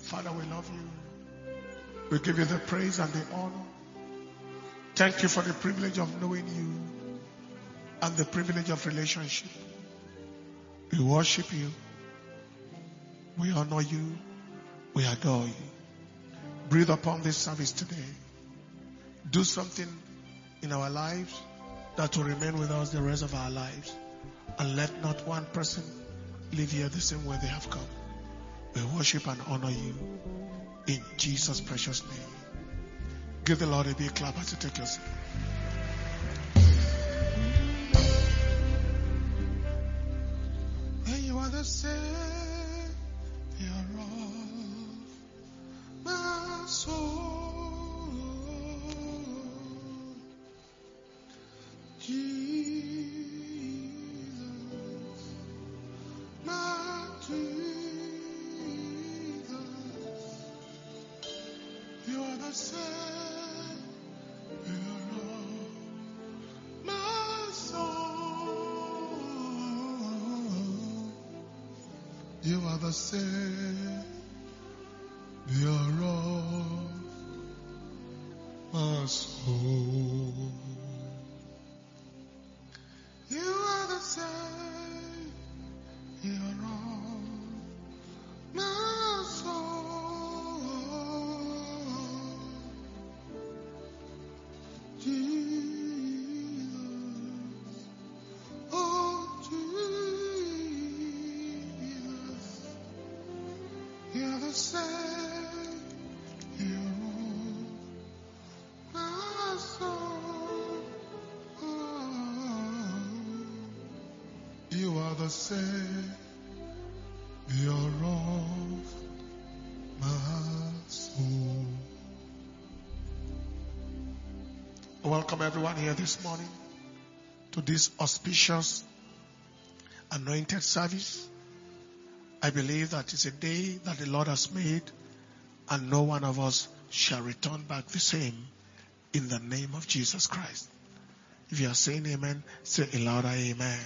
Father, we love you. We give you the praise and the honor. Thank you for the privilege of knowing you and the privilege of relationship. We worship you. We honor you. We adore you. Breathe upon this service today. Do something in our lives that will remain with us the rest of our lives. And let not one person leave here the same way they have come. We worship and honor you in Jesus' precious name. Give the Lord a big clap as you take your seat. And you are the Savior of my soul, Jesus, my Jesus, you are the Savior of my soul, you are the Savior of my soul. You are the Savior of my soul, Jesus, oh Jesus, you are the Savior of my soul. You are the Savior of my soul. Welcome everyone here this morning to this auspicious anointed service. I believe that it's a day that the Lord has made and no one of us shall return back the same in the name of Jesus Christ. If you are saying amen, say a louder amen.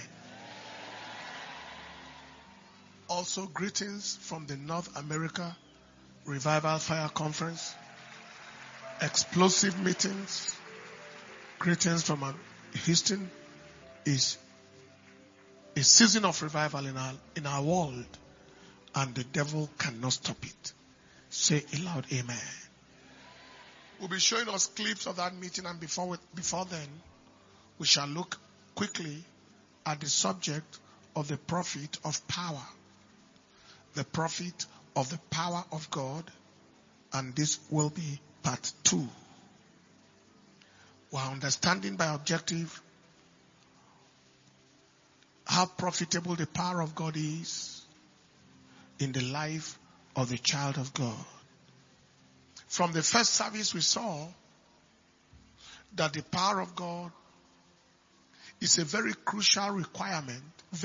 Also, greetings from the North America Revival Fire Conference. Explosive meetings. Greetings from Houston. Is a season of revival in our world, and the devil cannot stop it. Say a loud amen. We'll be showing us clips of that meeting, and before then, we shall look quickly at the subject of the prophet of power. The prophet of the power of God, and this will be part 2. We're understanding by objective how profitable the power of God is in the life of the child of God. From the first service we saw that the power of God is a very crucial requirement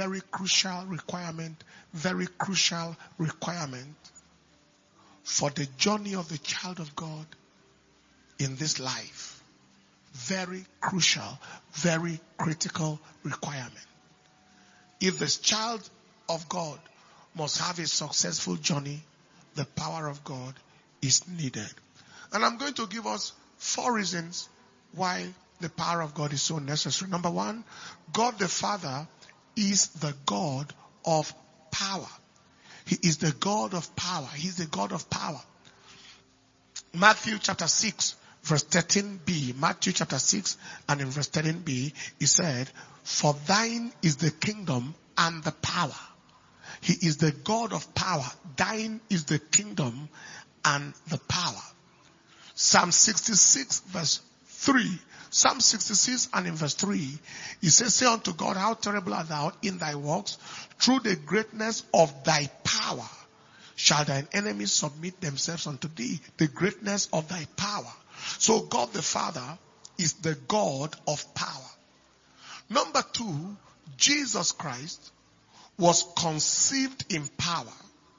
for the journey of the child of God in this life. Very crucial, very critical requirement. If this child of God must have a successful journey, the power of God is needed. And I'm going to give us 4 reasons why the power of God is so necessary. Number 1, God the Father is the God of power. He is the God of power. He's the God of power. Matthew chapter 6, verse 13b. Matthew chapter 6 and in verse 13b, he said, "For thine is the kingdom and the power." He is the God of power. Thine is the kingdom and the power. Psalm 66 verse 3. Psalm 66 and in verse 3, he says, "Say unto God, how terrible art thou in thy works. Through the greatness of thy power shall thine enemies submit themselves unto thee." The greatness of thy power. So God the Father is the God of power. Number 2, Jesus Christ was conceived in power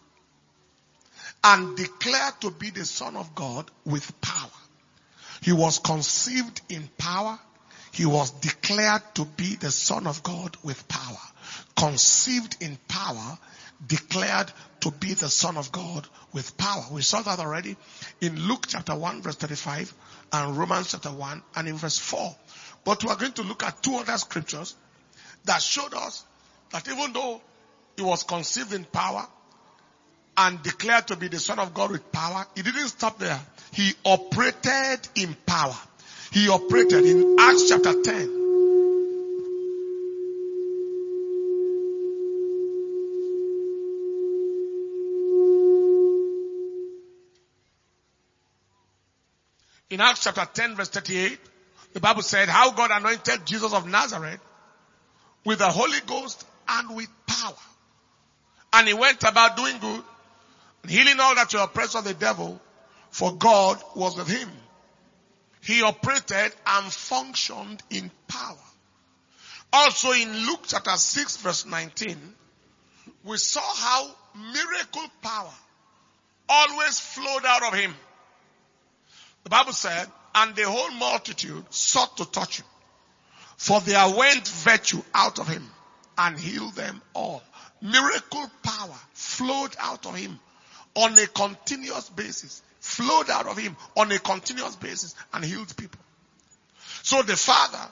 and declared to be the Son of God with power. He was conceived in power. He was declared to be the Son of God with power. Conceived in power declared to be the Son of God with power. We saw that already in Luke chapter 1 verse 35 and Romans chapter 1 and in verse 4. But we are going to look at two other scriptures that showed us that even though he was conceived in power and declared to be the Son of God with power, he didn't stop there. He operated in power. He operated in Acts chapter 10. In Acts chapter 10 verse 38, the Bible said how God anointed Jesus of Nazareth with the Holy Ghost and with power. And he went about doing good, healing all that were oppressed of the devil, for God was with him. He operated and functioned in power. Also in Luke chapter 6 verse 19, we saw how miracle power always flowed out of him. The Bible said, and the whole multitude sought to touch him, for there went virtue out of him and healed them all. Miracle power flowed out of him on a continuous basis. Flowed out of him on a continuous basis and healed people. So the Father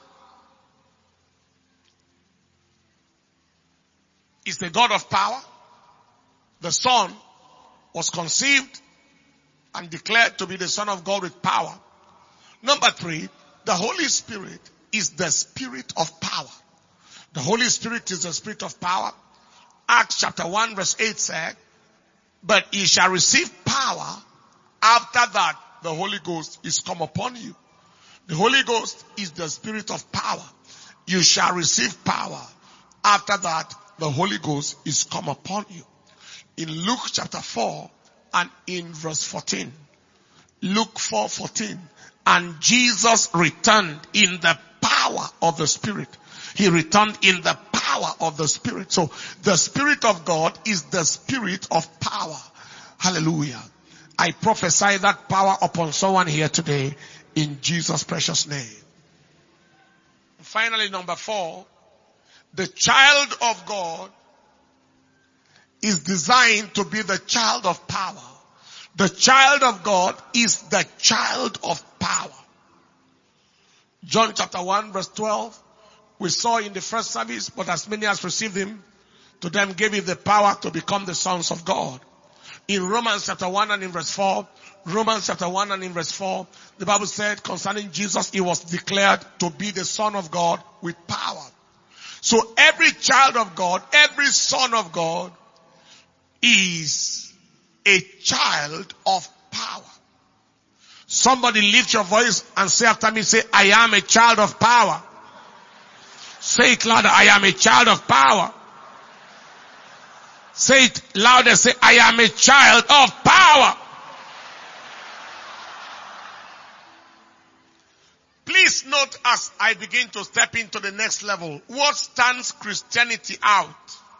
is the God of power. The Son was conceived and declared to be the Son of God with power. Number 3, the Holy Spirit is the Spirit of power. The Holy Spirit is the Spirit of power. Acts chapter 1 verse 8 said, but ye shall receive power after that the Holy Ghost is come upon you. The Holy Ghost is the Spirit of power. You shall receive power after that the Holy Ghost is come upon you. In Luke chapter 4 and in verse 14. Luke 4:14. And Jesus returned in the power of the Spirit. He returned in the power of the Spirit. So the Spirit of God is the Spirit of power. Hallelujah. I prophesy that power upon someone here today in Jesus' precious name. Finally, number 4, the child of God is designed to be the child of power. The child of God is the child of power. John chapter 1 verse 12, we saw in the first service, but as many as received him, to them gave he the power to become the sons of God. In Romans chapter 1 and in verse 4, Romans chapter 1 and in verse 4, the Bible said concerning Jesus, he was declared to be the Son of God with power. So every child of God, every son of God is a child of power. Somebody lift your voice and say after me, say, I am a child of power. Say it louder, I am a child of power. Say it louder, say, I am a child of power. Please note as I begin to step into the next level, what stands Christianity out?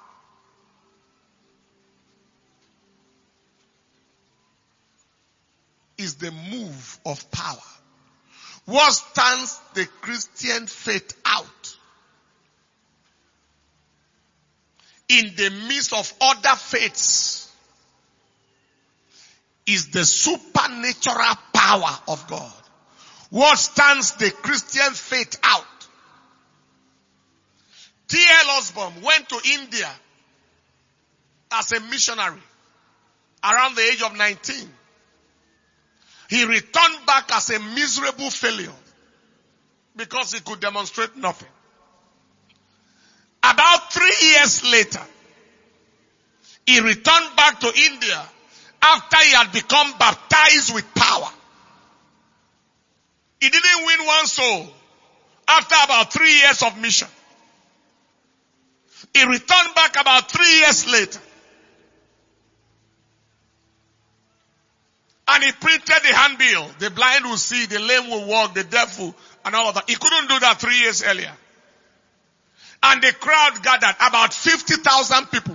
Is the move of power. What stands the Christian faith out? In the midst of other faiths is the supernatural power of God. What stands the Christian faith out? T.L. Osborne went to India as a missionary around the age of 19. He returned back as a miserable failure because he could demonstrate nothing. About 3 years later, he returned back to India after he had become baptized with power. He didn't win one soul after about 3 years of mission. He returned back about 3 years later. And he printed the handbill. The blind will see, the lame will walk, the deaf will, and all of that. He couldn't do that 3 years earlier. And the crowd gathered, about 50,000 people.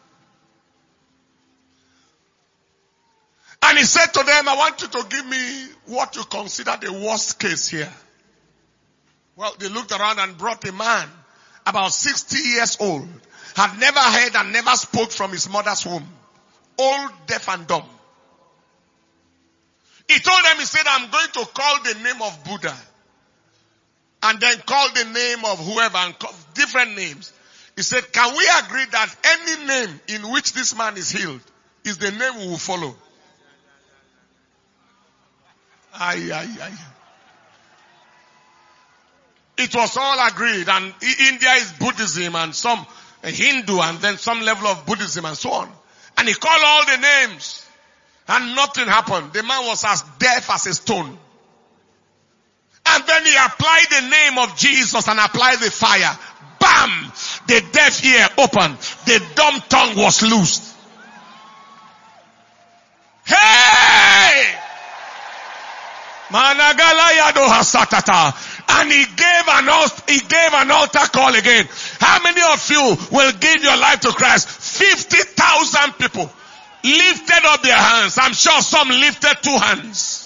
And he said to them, I want you to give me what you consider the worst case here. Well, they looked around and brought a man about 60 years old. had never heard and never spoke from his mother's womb. Old, deaf and dumb. He told them, he said, I'm going to call the name of Buddha. And then call the name of whoever and call different names. He said, can we agree that any name in which this man is healed is the name we will follow? It was all agreed, and India is Buddhism and some Hindu and then some level of Buddhism and so on. And he called all the names and nothing happened. The man was as deaf as a stone. And then he applied the name of Jesus and applied the fire. Bam! The deaf ear opened. The dumb tongue was loosed. Hey! Managalayado hasatata. And he gave an altar call again. How many of you will give your life to Christ? 50,000 people lifted up their hands. I'm sure some lifted 2 hands.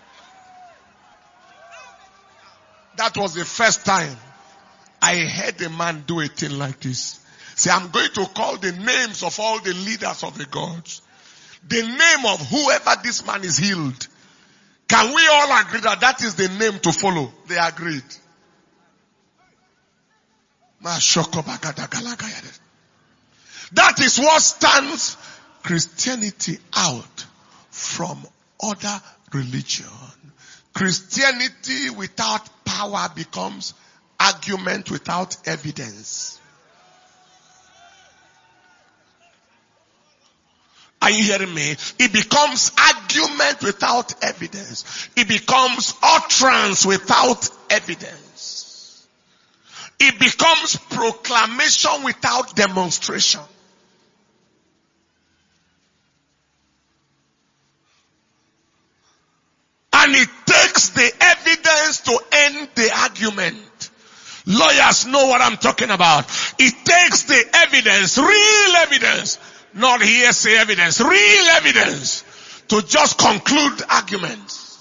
That was the first time I heard a man do a thing like this. Say, I'm going to call the names of all the leaders of the gods. The name of whoever this man is healed. Can we all agree that that is the name to follow? They agreed. That is what stands Christianity out from other religion. Christianity without power becomes argument without evidence. Are you hearing me? It becomes argument without evidence. It becomes utterance without evidence. It becomes proclamation without demonstration. And it takes the evidence to end the argument. Lawyers know what I'm talking about. It takes the evidence, real evidence, not hearsay evidence, real evidence, to just conclude arguments.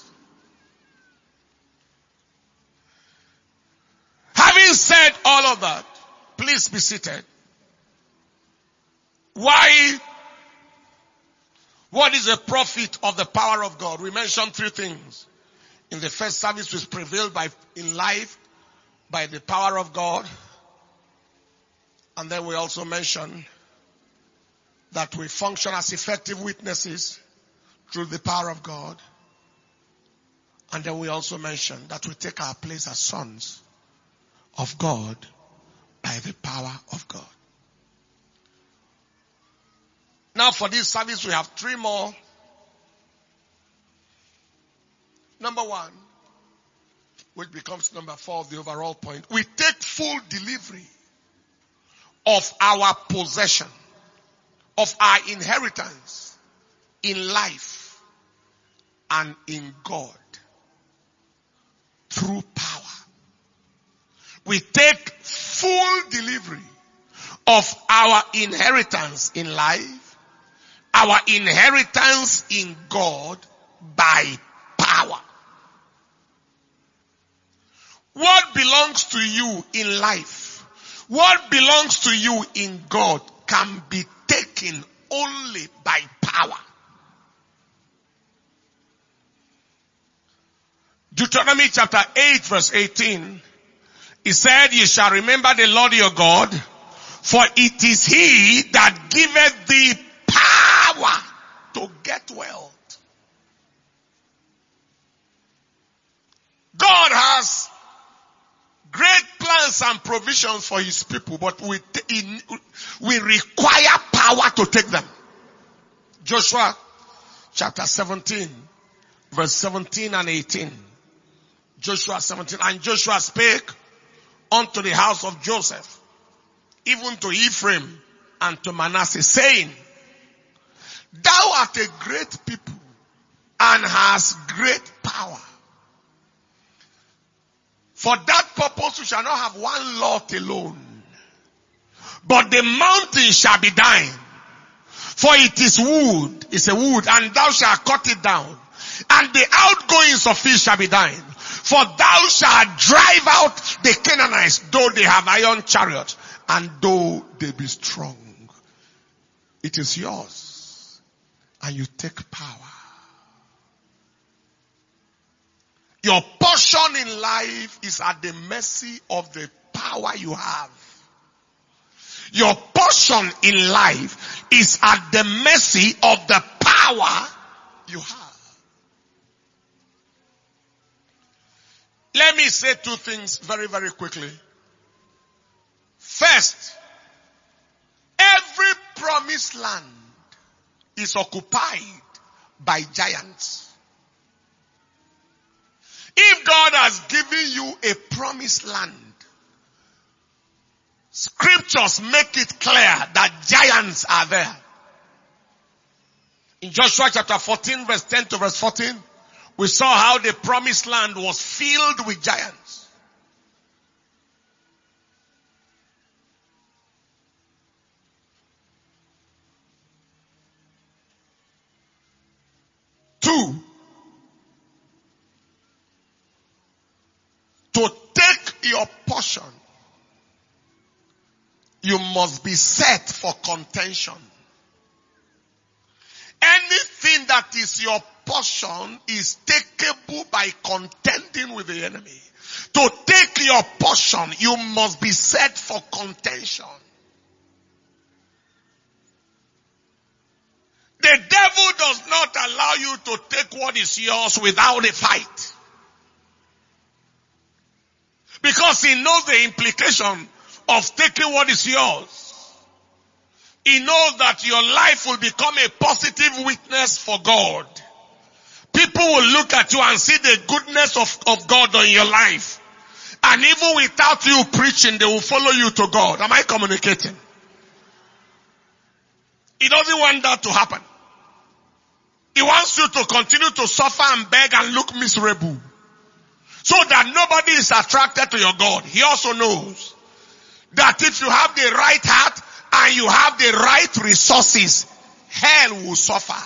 Having said all of that, please be seated. Why? What is the profit of the power of God? We mentioned 3 things. In the first service, we prevailed in life by the power of God. And then we also mentioned that we function as effective witnesses through the power of God. And then we also mentioned that we take our place as sons of God by the power of God. Now for this service we have 3 more. Number 1, which becomes number 4 of the overall point. We take full delivery of our possession, of our inheritance in life and in God through power. We take full delivery of our inheritance in life, our inheritance in God by power. What belongs to you in life, what belongs to you in God can be taken only by power. Deuteronomy chapter 8 verse 18, he said, "You shall remember the Lord your God, for it is he that giveth thee power to get wealth." God has great plans and provisions for his people, but we require power to take them. Joshua chapter 17 verse 17 and 18. Joshua 17. "And Joshua spake unto the house of Joseph, even to Ephraim and to Manasseh, saying, Thou art a great people and hast great power. For that purpose you shall not have one lot alone, but the mountain shall be thine. For it is wood, it's a wood, and thou shalt cut it down, and the outgoings of it shall be thine. For thou shalt drive out the Canaanites, though they have iron chariots, And though they be strong, it is yours. And you take power. Your portion in life is at the mercy of the power you have. Your portion in life is at the mercy of the power you have. Let me say two things very, very quickly. First, every promised land is occupied by giants. If God has given you a promised land, scriptures make it clear that giants are there. In Joshua chapter 14 verse 10 to verse 14, we saw how the promised land was filled with giants. Two, to take your portion, you must be set for contention. Anything that is your portion is takeable by contending with the enemy. To take your portion, you must be set for contention. The devil does not allow you to take what is yours without a fight. Because he knows the implication of taking what is yours. He knows that your life will become a positive witness for God. People will look at you and see the goodness of God in your life. And even without you preaching, they will follow you to God. Am I communicating? He doesn't want that to happen. He wants you to continue to suffer and beg and look miserable, so that nobody is attracted to your God. He also knows that if you have the right heart and you have the right resources, hell will suffer.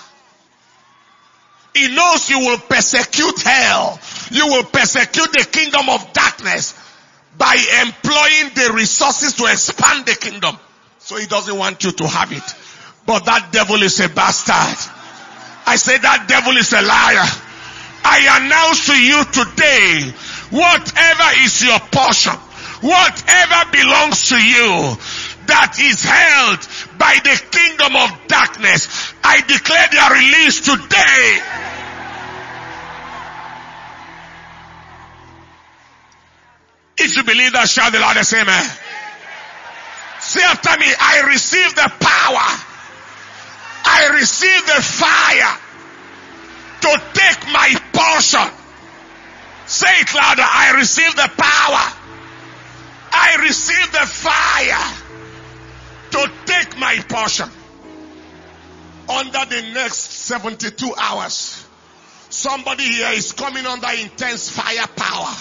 He knows you will persecute hell. You will persecute the kingdom of darkness by employing the resources to expand the kingdom. So he doesn't want you to have it. But that devil is a bastard. I say that devil is a liar. I announce to you today, whatever is your portion, whatever belongs to you that is held by the kingdom of darkness, I declare their release today. If you believe that, shout the loudest amen. Say after me, I receive the power. I receive the fire to take my portion. Say it louder. I receive the power. I receive the fire to take my portion. Under the next 72 hours, somebody here is coming under intense fire power.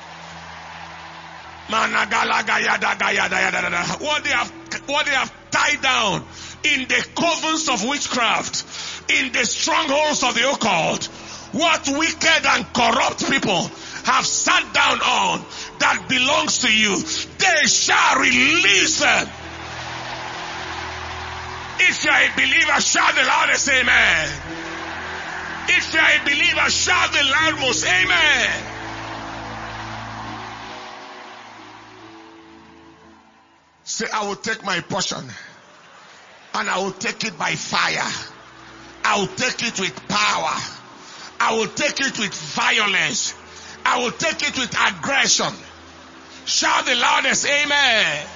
What they have tied down in the covens of witchcraft, in the strongholds of the occult, what wicked and corrupt people have sat down on that belongs to you, they shall release them. If you are a believer, shout the loudest amen. If you are a believer, shout the loudest amen. Say, I will take my portion and I will take it by fire. I will take it with power. I will take it with violence. I will take it with aggression. Shout the loudest amen.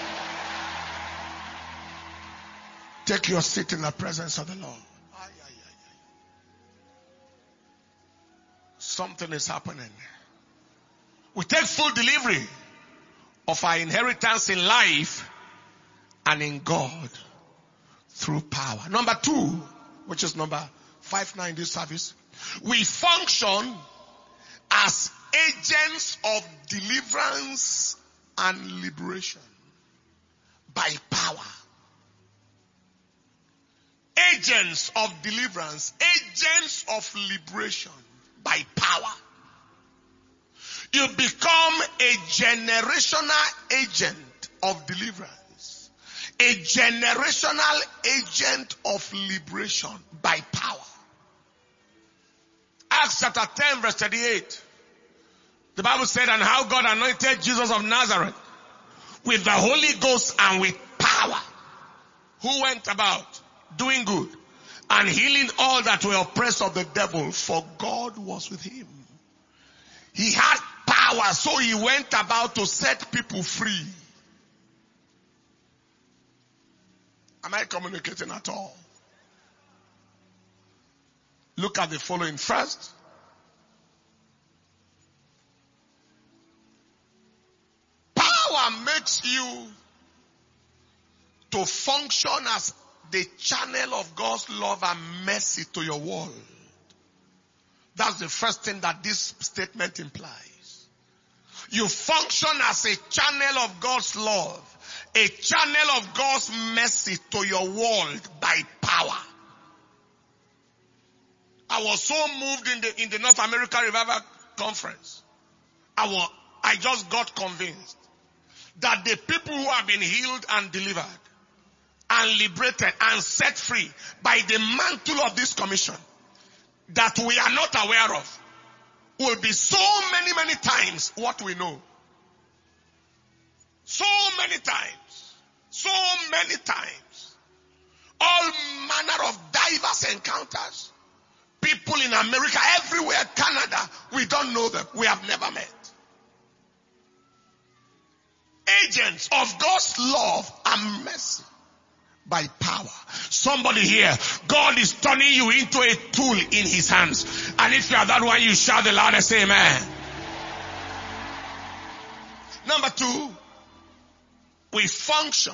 Take your seat in the presence of the Lord. Something is happening. We take full delivery of our inheritance in life and in God through power. Number 2, which is number 59 in this service, we function as agents of deliverance and liberation by power. Agents of deliverance, agents of liberation by power. You become a generational agent of deliverance A generational agent of liberation by power. Acts chapter 10 verse 38. The Bible said, and how God anointed Jesus of Nazareth with the Holy Ghost and with power, who went about doing good and healing all that were oppressed of the devil, for God was with him. He had power, so he went about to set people free. Am I communicating at all? Look at the following first. Power makes you to function as the channel of God's love and mercy to your world. That's the first thing that this statement implies. You function as a channel of God's love, a channel of God's mercy to your world by power. I was so moved in the North America Revival Conference. I just got convinced that the people who have been healed and delivered and liberated and set free by the mantle of this commission that we are not aware of will be so many times what we know. So many times. So many times. All manner of diverse encounters. People in America, everywhere, Canada, we don't know them. We have never met. Agents of God's love and mercy by power. Somebody here, God is turning you into a tool in his hands. And if you are that one, you shout the loudest amen. Number two, we function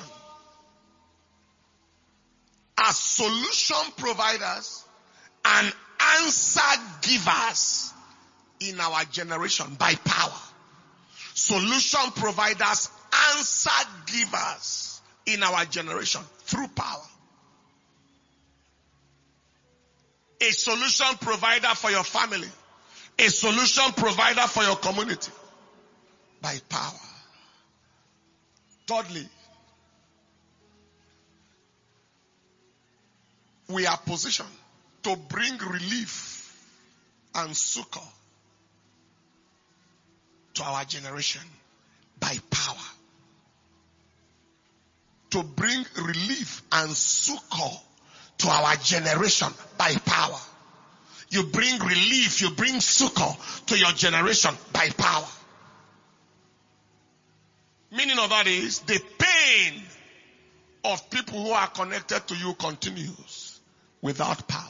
as solution providers and answer givers in our generation by power. Solution providers, answer givers in our generation through power. A solution provider for your family. A solution provider for your community by power. Thirdly, we are positioned to bring relief and succor to our generation by power. To bring relief and succor to our generation by power. You bring relief, you bring succor to your generation by power. Meaning of that is, the pain of people who are connected to you continues without power.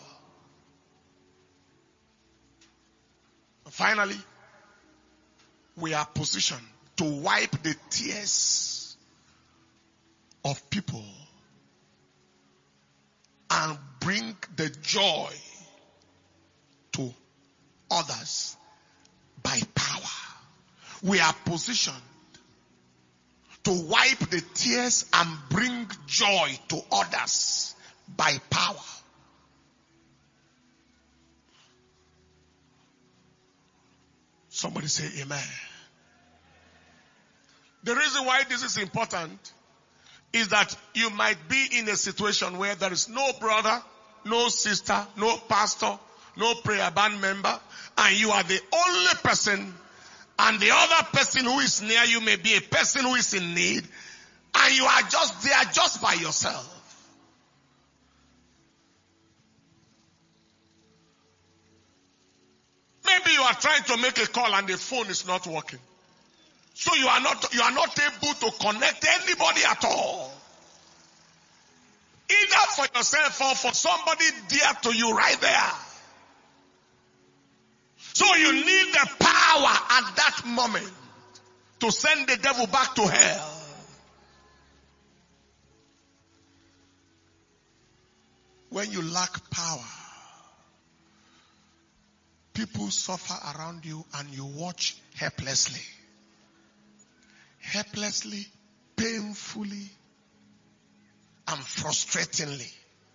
Finally, we are positioned to wipe the tears of people and bring the joy to others by power. We are positioned to wipe the tears and bring joy to others by power. Somebody say amen. The reason why this is important is that you might be in a situation where there is no brother, no sister, no pastor, no prayer band member, and you are the only person, and the other person who is near you may be a person who is in need, and you are just there just by yourself. Maybe you are trying to make a call and the phone is not working. So you are not able to connect anybody at all. Either for yourself or for somebody dear to you right there. So you need the power at that moment to send the devil back to hell. When you lack power, people suffer around you and you watch helplessly. Helplessly, painfully, and frustratingly.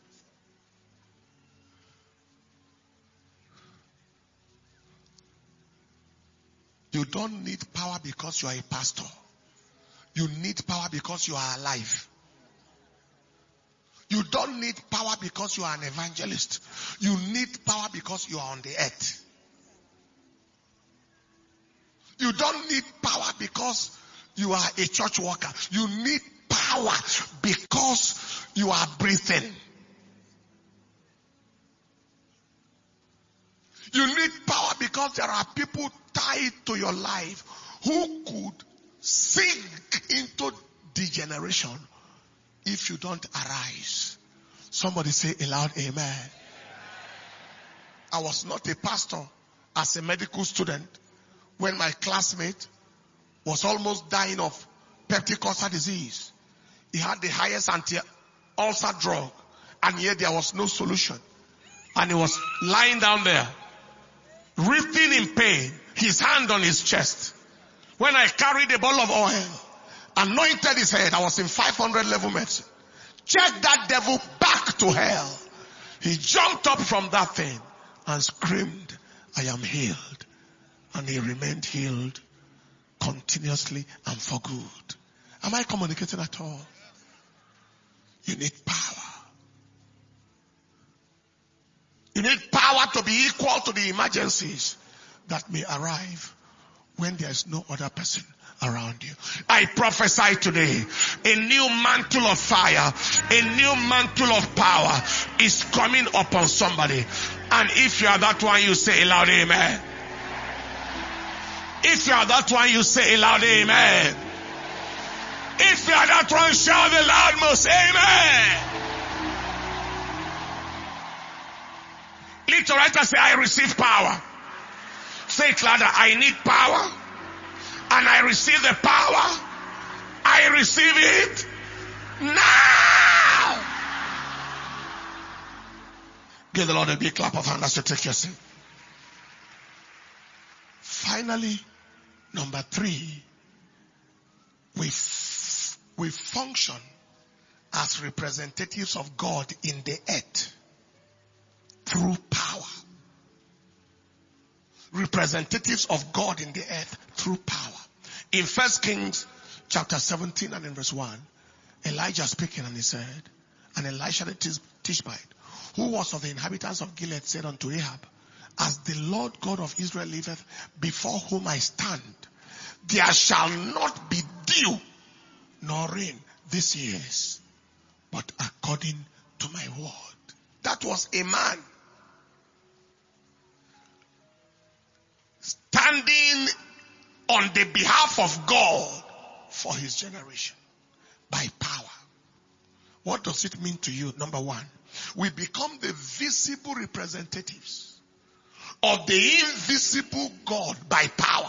You don't need power because you are a pastor. You need power because you are alive. don't need power because you are an evangelist. You need power because you are on the earth. You don't need power because you are a church worker. You need power because you are breathing. You need power because there are people tied to your life who could sink into degeneration if you don't arise. Somebody say aloud, amen. I was not a pastor as a medical student when my classmate was almost dying of peptic ulcer disease. He had the highest anti-ulcer drug, and yet there was no solution. And he was lying down there, writhing in pain, his hand on his chest. When I carried a bottle of oil, anointed his head, I was in 500 level medicine. Check that devil back to hell. He jumped up from that thing and screamed, I am healed. And he remained healed continuously and for good. Am I communicating at all? You need power. You need power to be equal to the emergencies that may arrive when there is no other person around you. I prophesy today, a new mantle of fire, a new mantle of power is coming upon somebody. And if you are that one, you say aloud, amen. If you are that one, you say aloud, amen. If you are that one, shout the loudmost, amen. Lift your right and say, I receive power. Say it louder. I need power. And I receive the power. I receive it now. Give the Lord a big clap of hands as you take your seat. Finally, number 3, we function as representatives of God in the earth through power. Representatives of God in the earth through power. In 1 Kings chapter 17 and in verse 1, Elijah speaking, and he said, and Elisha the Tishbite, who was of the inhabitants of Gilead, said unto Ahab, as the Lord God of Israel liveth, before whom I stand, there shall not be dew nor rain this years, but according to my word. That was a man standing on the behalf of God for his generation by power. What does it mean to you? Number 1, we become the visible representatives of the invisible God by power.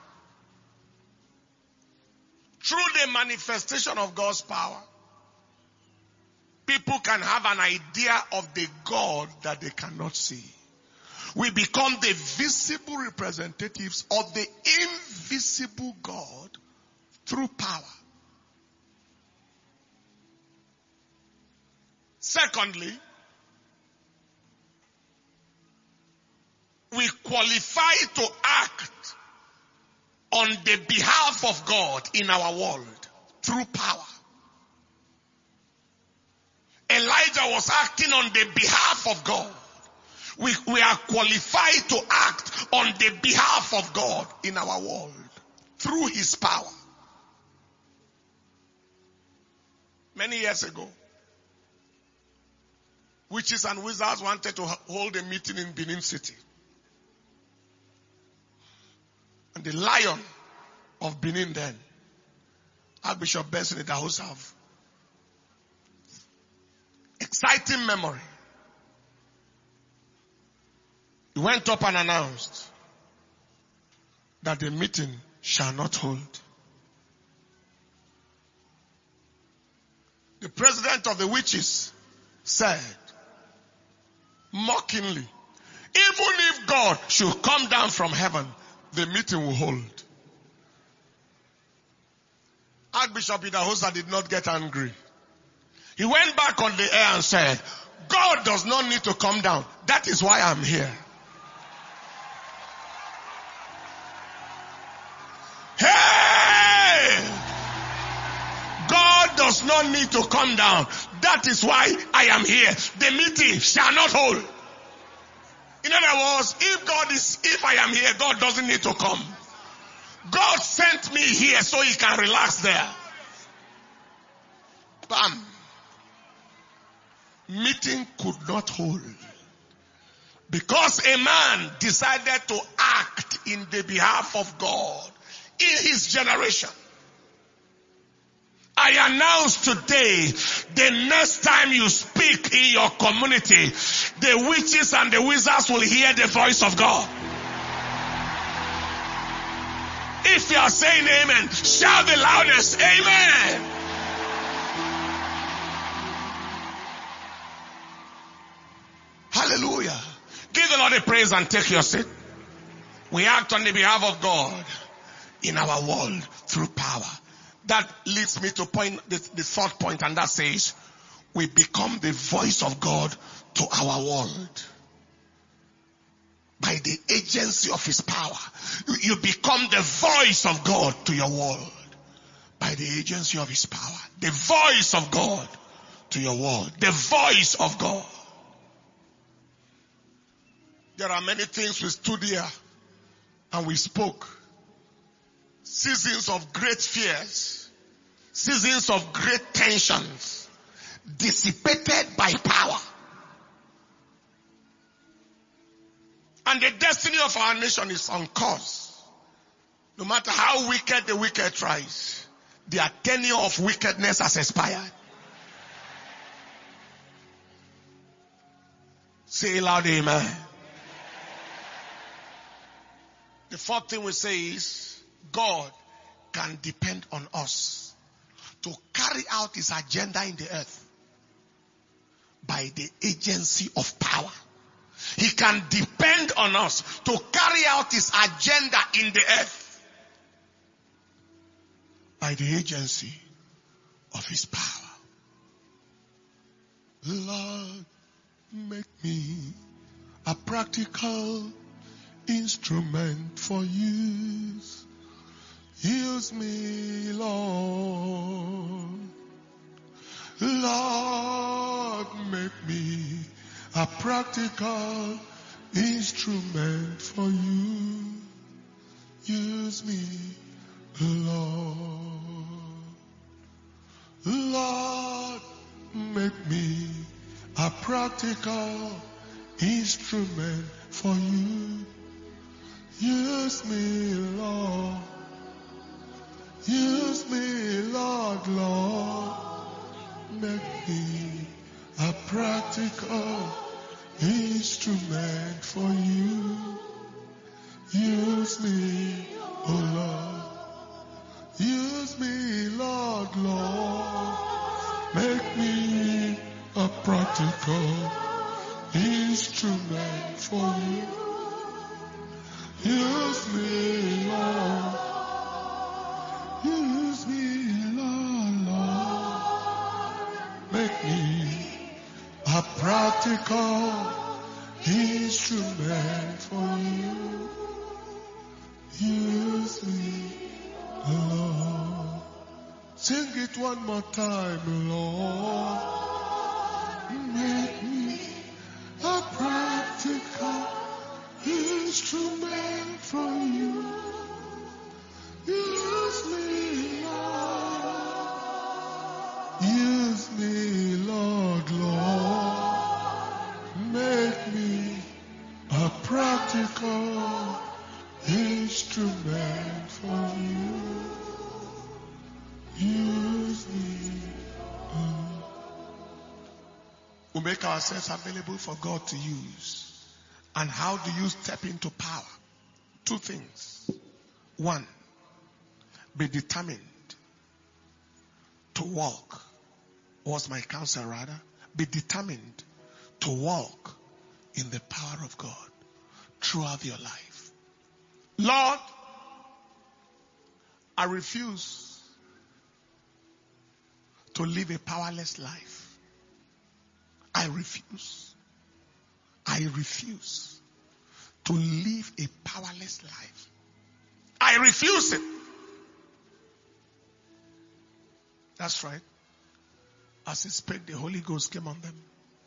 Through the manifestation of God's power, people can have an idea of the God that they cannot see. We become the visible representatives of the invisible God through power. Secondly, we qualify to act on the behalf of God in our world through power. Elijah was acting on the behalf of God. We are qualified to act on the behalf of God in our world through his power. Many years ago, witches and wizards wanted to hold a meeting in Benin City. And the lion of Benin then, Archbishop Benson Idahosa, exciting memory. He went up and announced that the meeting shall not hold. The president of the witches said, mockingly, even if God should come down from heaven, the meeting will hold. Archbishop Idahosa did not get angry. He went back on the air and said, God does not need to come down. That is why I'm here. Hey! God does does not need to come down. That is why I am here. The meeting shall not hold. In other words, if I am here, God doesn't need to come. God sent me here so he can relax there. Bam. Meeting could not hold. Because a man decided to act in the behalf of God in his generation. I announce today, the next time you speak in your community, the witches and the wizards will hear the voice of God. If you are saying amen, shout the loudest, amen. Hallelujah. Give the Lord a praise and take your seat. We act on the behalf of God in our world through power. That leads me to the third point, and that says, we become the voice of God to our world. By the agency of his power. You become the voice of God to your world. By the agency of his power. The voice of God to your world. The voice of God. There are many things we stood here and we spoke. Seasons of great fears. Seasons of great tensions. Dissipated by power. And the destiny of our nation is on course. No matter how wicked the wicked tries, their tenure of wickedness has expired. Say loud, amen. The fourth thing we say is, God can depend on us to carry out his agenda in the earth by the agency of power. He can depend on us to carry out his agenda in the earth by the agency of his power. Lord, make me a practical instrument for use. Use me, Lord. Lord, make me a practical instrument for you. Use me, Lord. Lord, make me a practical instrument for you. Use me, Lord. Use me, Lord, Lord. Make me a practical instrument for you. Use me, oh Lord. Use me, Lord, Lord. Make me a practical instrument for you. Use me, Lord. Use me, Lord, Lord. Make me a practical instrument for you. Use me, Lord. Sing it one more time, Lord. Make me a practical instrument for you. Use me, Lord. Use me, Lord, Lord. Make me a practical instrument for you. Use me, Lord. We make ourselves available for God to use. And how do you step into power? Two things. One, be determined to walk. Was my counsel rather? Be determined to walk in the power of God throughout your life. Lord, I refuse to live a powerless life. I refuse to live a powerless life. I refuse it. That's right. As he spake, the Holy Ghost came on them.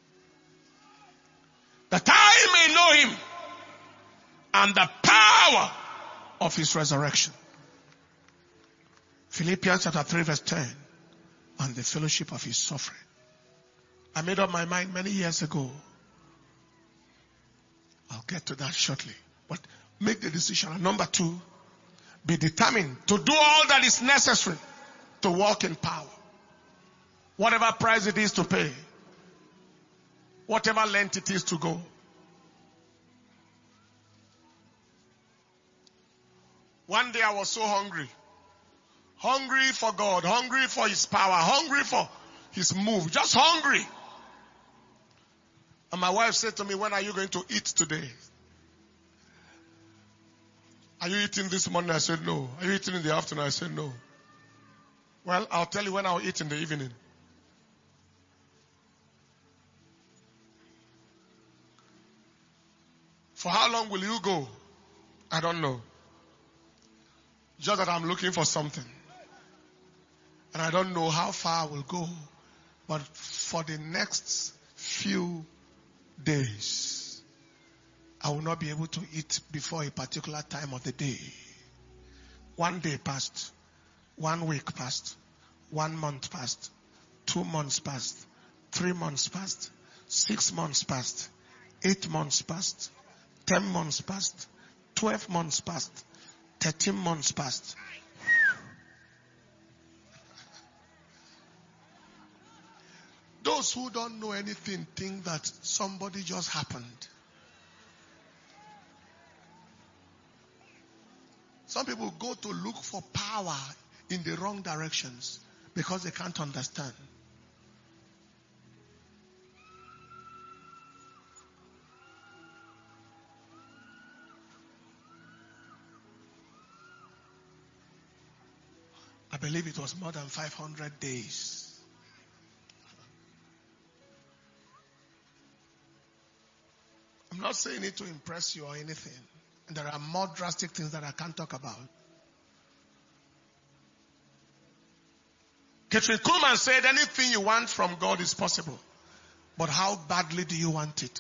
That I may know him and the power of his resurrection. Philippians chapter 3 verse 10. And the fellowship of his suffering. I made up my mind many years ago. I'll get to that shortly. But make the decision. And number 2, be determined to do all that is necessary to walk in power. Whatever price it is to pay. Whatever length it is to go. One day I was so hungry. Hungry for God. Hungry for his power. Hungry for his move. Just hungry. And my wife said to me, when are you going to eat today? Are you eating this morning? I said no. Are you eating in the afternoon? I said no. Well, I'll tell you when I'll eat in the evening. For how long will you go? I don't know. Just that I'm looking for something. And I don't know how far I will go. But for the next few days, I will not be able to eat before a particular time of the day. 1 day passed. 1 week passed. 1 month passed. 2 months passed. 3 months passed. 6 months passed. 8 months passed. 10 months passed. 12 months passed. 13 months passed. Those who don't know anything think that somebody just happened. Some people go to look for power in the wrong directions because they can't understand. I believe it was more than 500 days. I'm not saying it to impress you or anything. And there are more drastic things that I can't talk about. Kathryn Kuhlman said anything you want from God is possible. But how badly do you want it?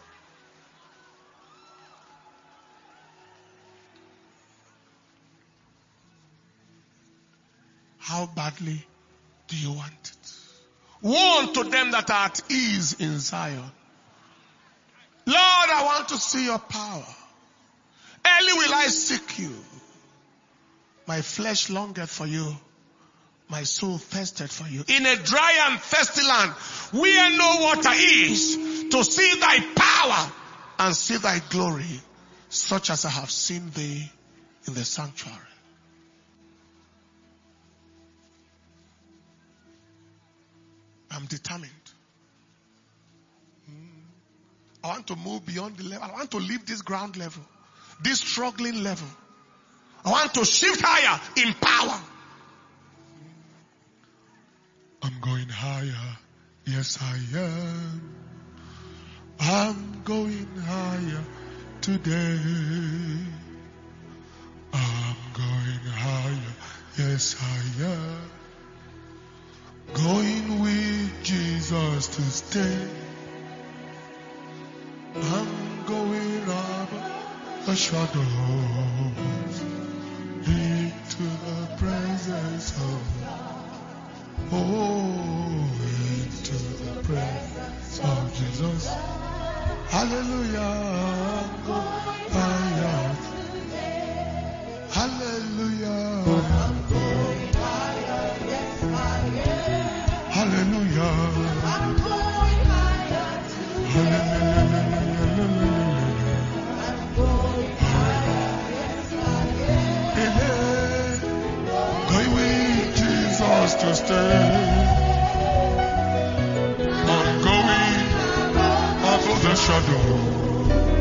How badly do you want it? Woe unto them that are at ease in Zion. Lord, I want to see your power. Early will I seek you. My flesh longeth for you. My soul thirsted for you. In a dry and thirsty land, where no water is, to see thy power and see thy glory, such as I have seen thee in the sanctuary. I'm determined. I want to move beyond the level. I want to leave this ground level. This struggling level. I want to shift higher in power. I'm going higher. Yes, I am. I'm going higher today. I'm going higher. Yes, I am. Going with Jesus to stay. I'm going up the shadows into the presence of into the presence of Jesus. Hallelujah. I'm going higher. Hallelujah. I'm going higher. Yes, I am. Hallelujah. I'm going higher today. Hallelujah. I'm going higher. Yes, I am. Going with Jesus to stay. I'm going out of the shadow.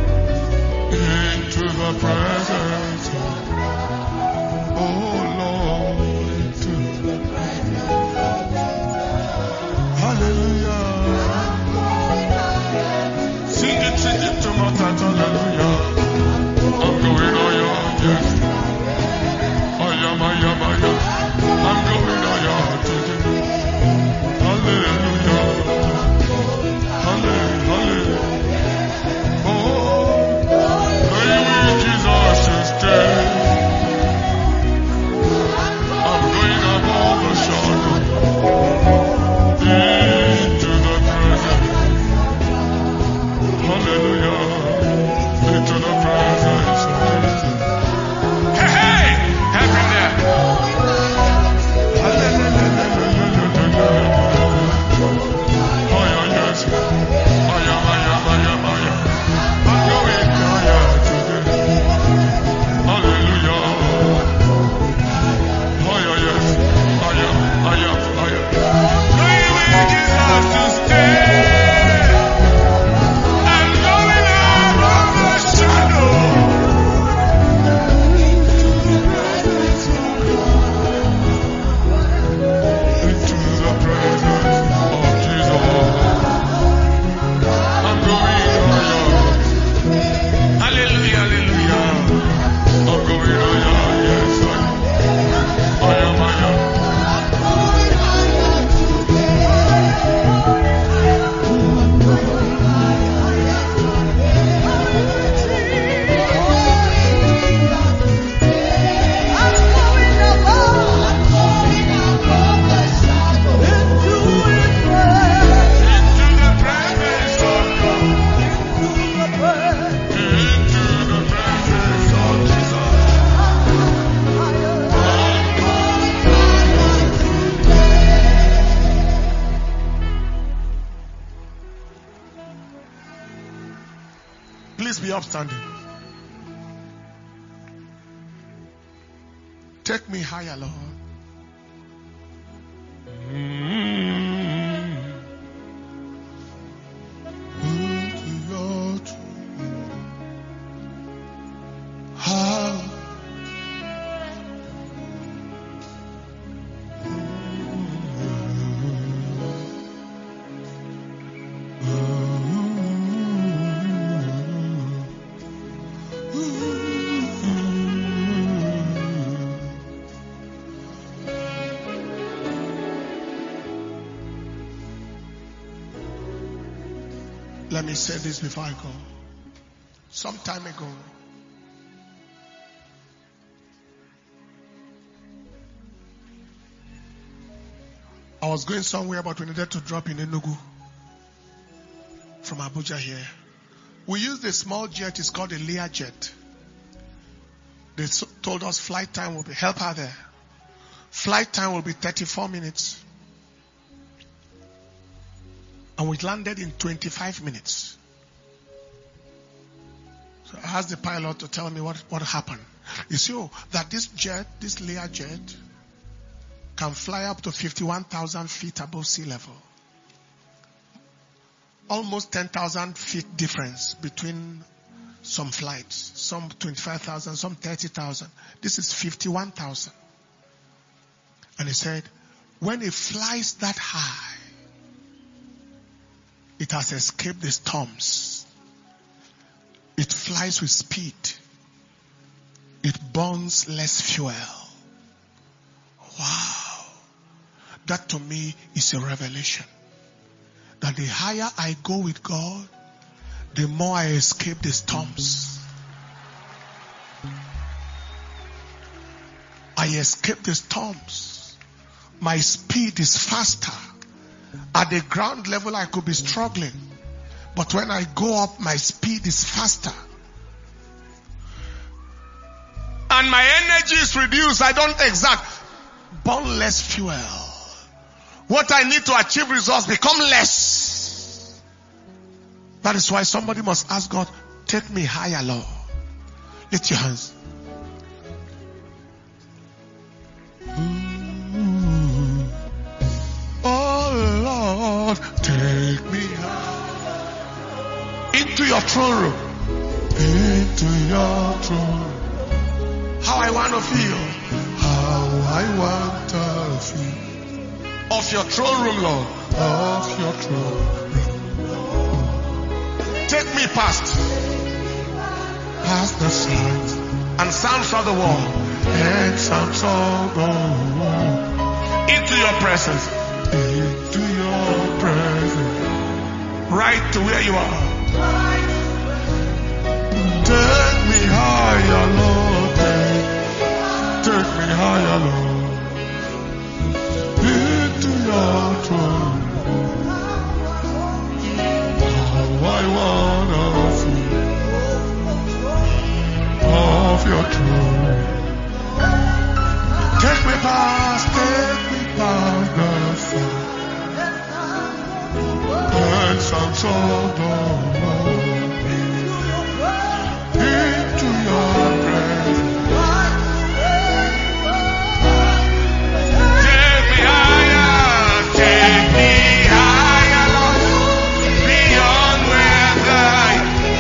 be upstanding. Take me higher, Lord. Let me say this before I go. Some time ago, I was going somewhere, but we needed to drop in Enugu from Abuja here. We used a small jet. It's called a Lear jet. They told us flight time will be, help her there. Flight time will be 34 minutes. And we landed in 25 minutes. So I asked the pilot to tell me what happened. You see, that this jet, this Lear jet, can fly up to 51,000 feet above sea level. Almost 10,000 feet difference between some flights. Some 25,000, some 30,000. This is 51,000. And he said, when it flies that high, it has escaped the storms. It flies with speed. It burns less fuel. Wow. That to me is a revelation. That the higher I go with God, the more I escape the storms. I escape the storms. My speed is faster. At the ground level, I could be struggling. But when I go up, my speed is faster. And my energy is reduced. I don't burn less fuel. What I need to achieve results become less. That is why somebody must ask God, take me higher, Lord. Lift your hands. Take me high into your throne room. Into your throne room. How I want to feel. How I want to feel. Of your throne room, Lord. Of your throne room. Take me past the sights and sounds of the world. And sounds of the world. Into your presence. Into your presence. Right to where you are. Take me higher, Lord. Take me higher, Lord. Into your throne. How I wanna feel of your throne. Take me past the sun. And sounds of the world. Into your presence. Take me higher, Lord, beyond where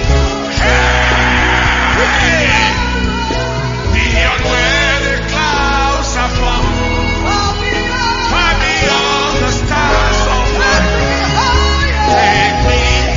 beyond where the clouds are falling, far beyond the stars of night. Take me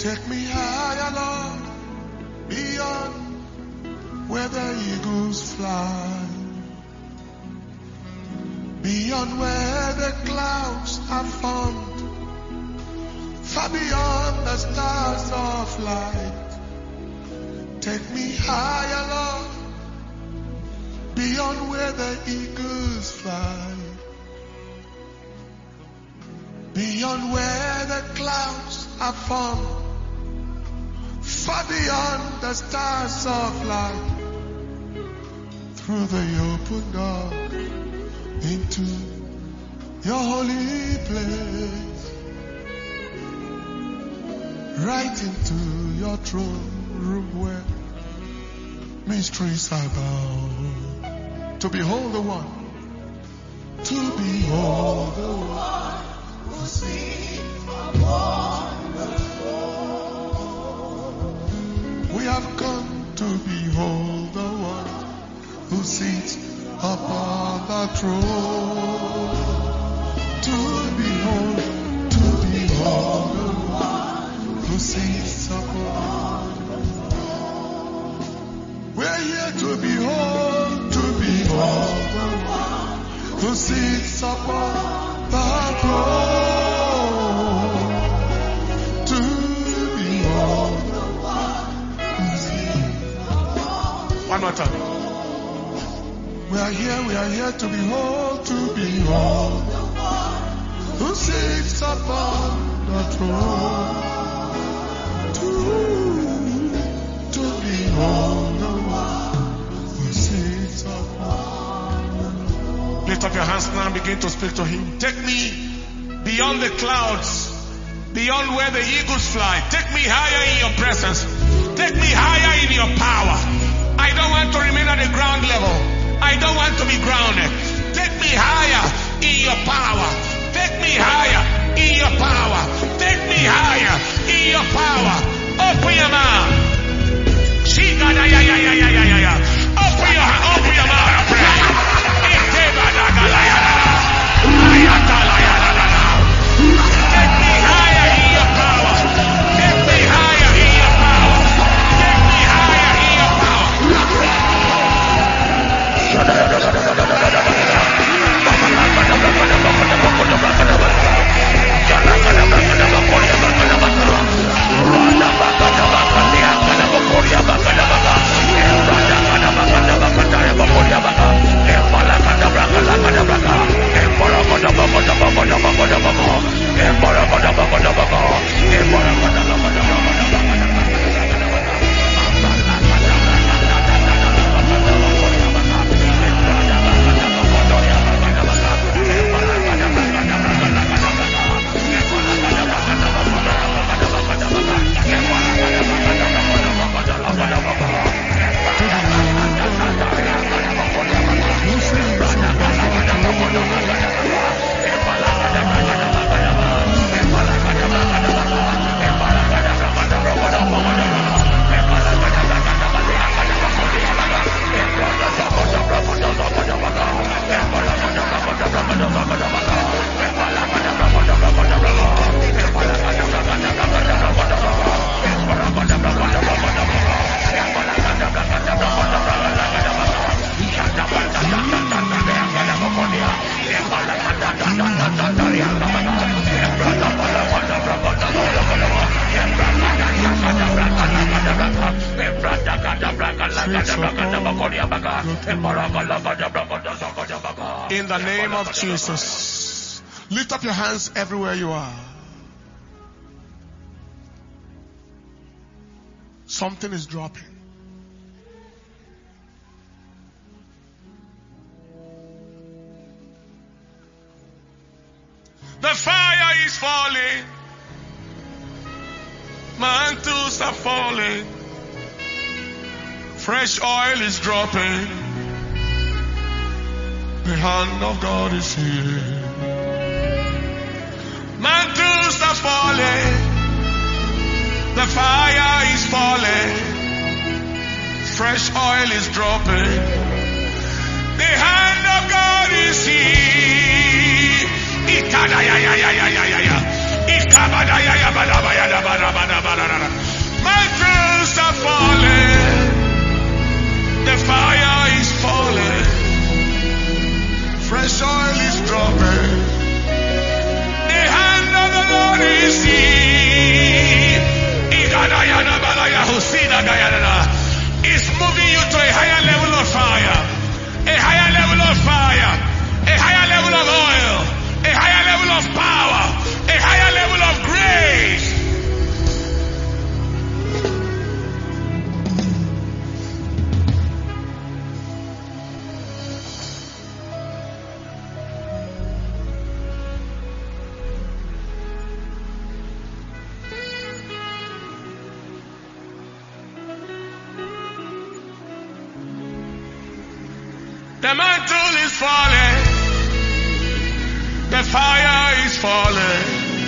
Take me higher, Lord, beyond where the eagles fly, beyond where the clouds are formed, far beyond the stars of light. Take me higher, Lord, beyond where the eagles fly, beyond where the clouds are formed, far beyond the stars of light. Through the open door into your holy place, right into your throne room where mysteries are bound. To behold the one, to behold the one who sits upon the throne. We have come to behold the one who sits upon the throne. To behold the one who sits upon the throne. We're here to behold the one who sits upon the throne. To behold the one who sits upon the throne. One more time. We are here to behold the one who sits upon the throne. To behold the one who sits upon the throne. Lift up your hands now and begin to speak to him. Take me beyond the clouds, beyond where the eagles fly. Take me higher in your presence. Take me higher in your power. I don't want to remain at the ground level. I don't want to be grounded. Take me higher in your power. Take me higher in your power. Take me higher in your power. Open your mouth. Open your mouth and pray. Take me higher in your power. Take me higher in your power. Take me higher in your power. In the name of Jesus, lift up your hands everywhere you are. Something is dropping. The fire is falling. Mantles are falling. Fresh oil is dropping. The hand of God is here. Mantles are falling. The fire is falling. Fresh oil is dropping. The hand of God is here. Mantles are falling. The fire is falling. Fresh oil is dropping. The hand of the Lord is here. It's moving you to a higher level of fire. A higher level of fire. A higher level of oil. A higher level of power. A higher level of grace. The mantle is falling. The fire is falling.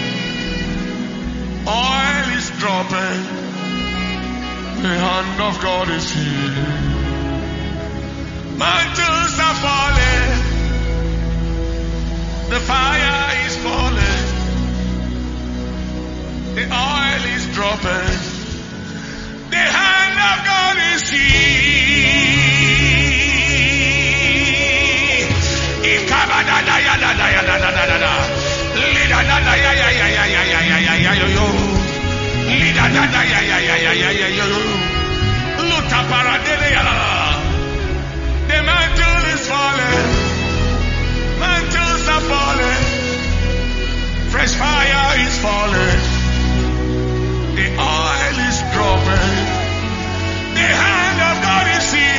Oil is dropping. The hand of God is here. Mantles are falling. The fire is falling. The oil is dropping. The hand of God is here. The mantle is falling. Mantles are falling. Fresh fire is falling. The oil is dropping. The hand of God is here.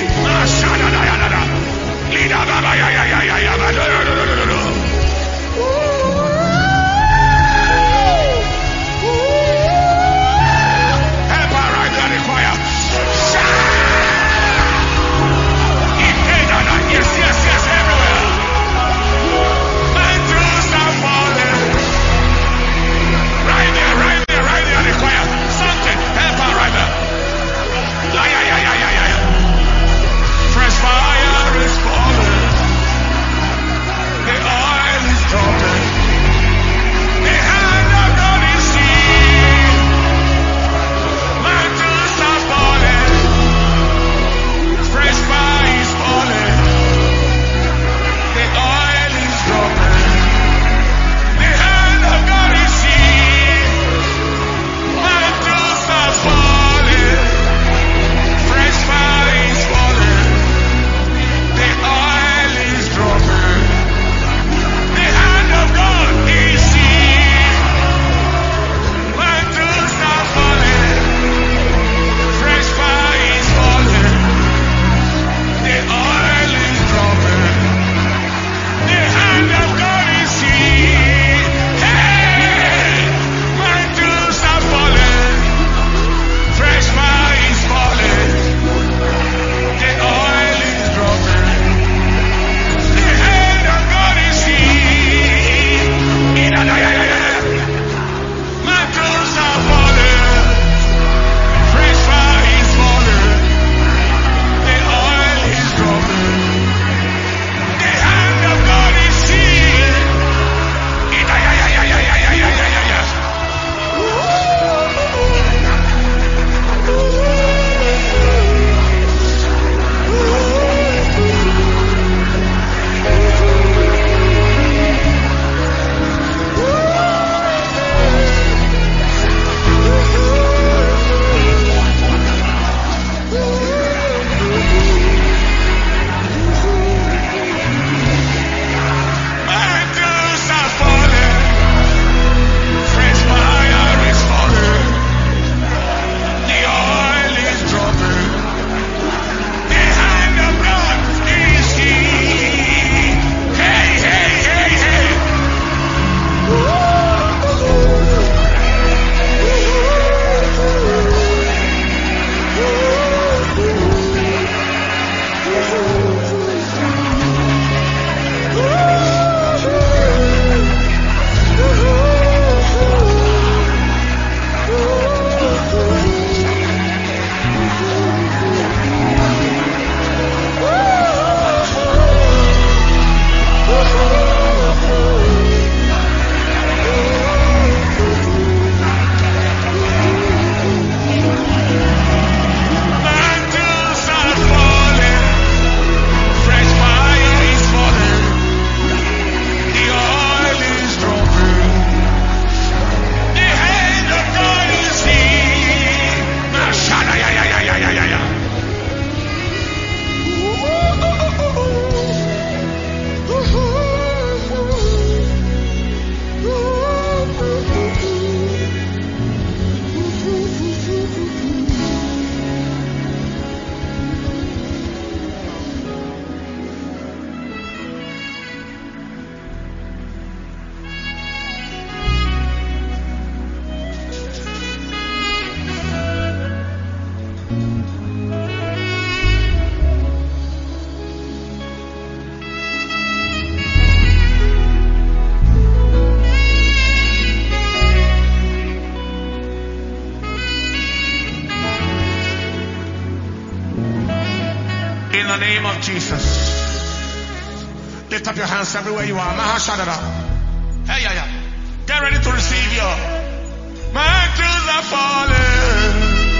Jesus. Lift up your hands everywhere you are. Mahashadara. Hey, yeah. Get ready to receive your mantles are falling.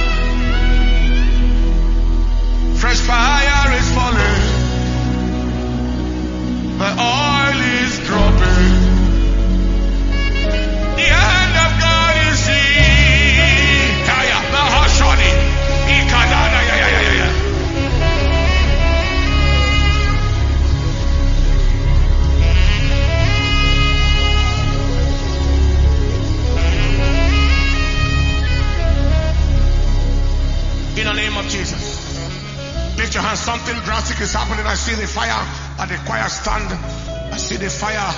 Fresh fire is falling. The oil is dropping. The hand of God is here. Kaya, Mahashani. Ikadana, yeah. In the name of Jesus. Lift your hands. Something drastic is happening. I see the fire at the choir stand. I see the fire.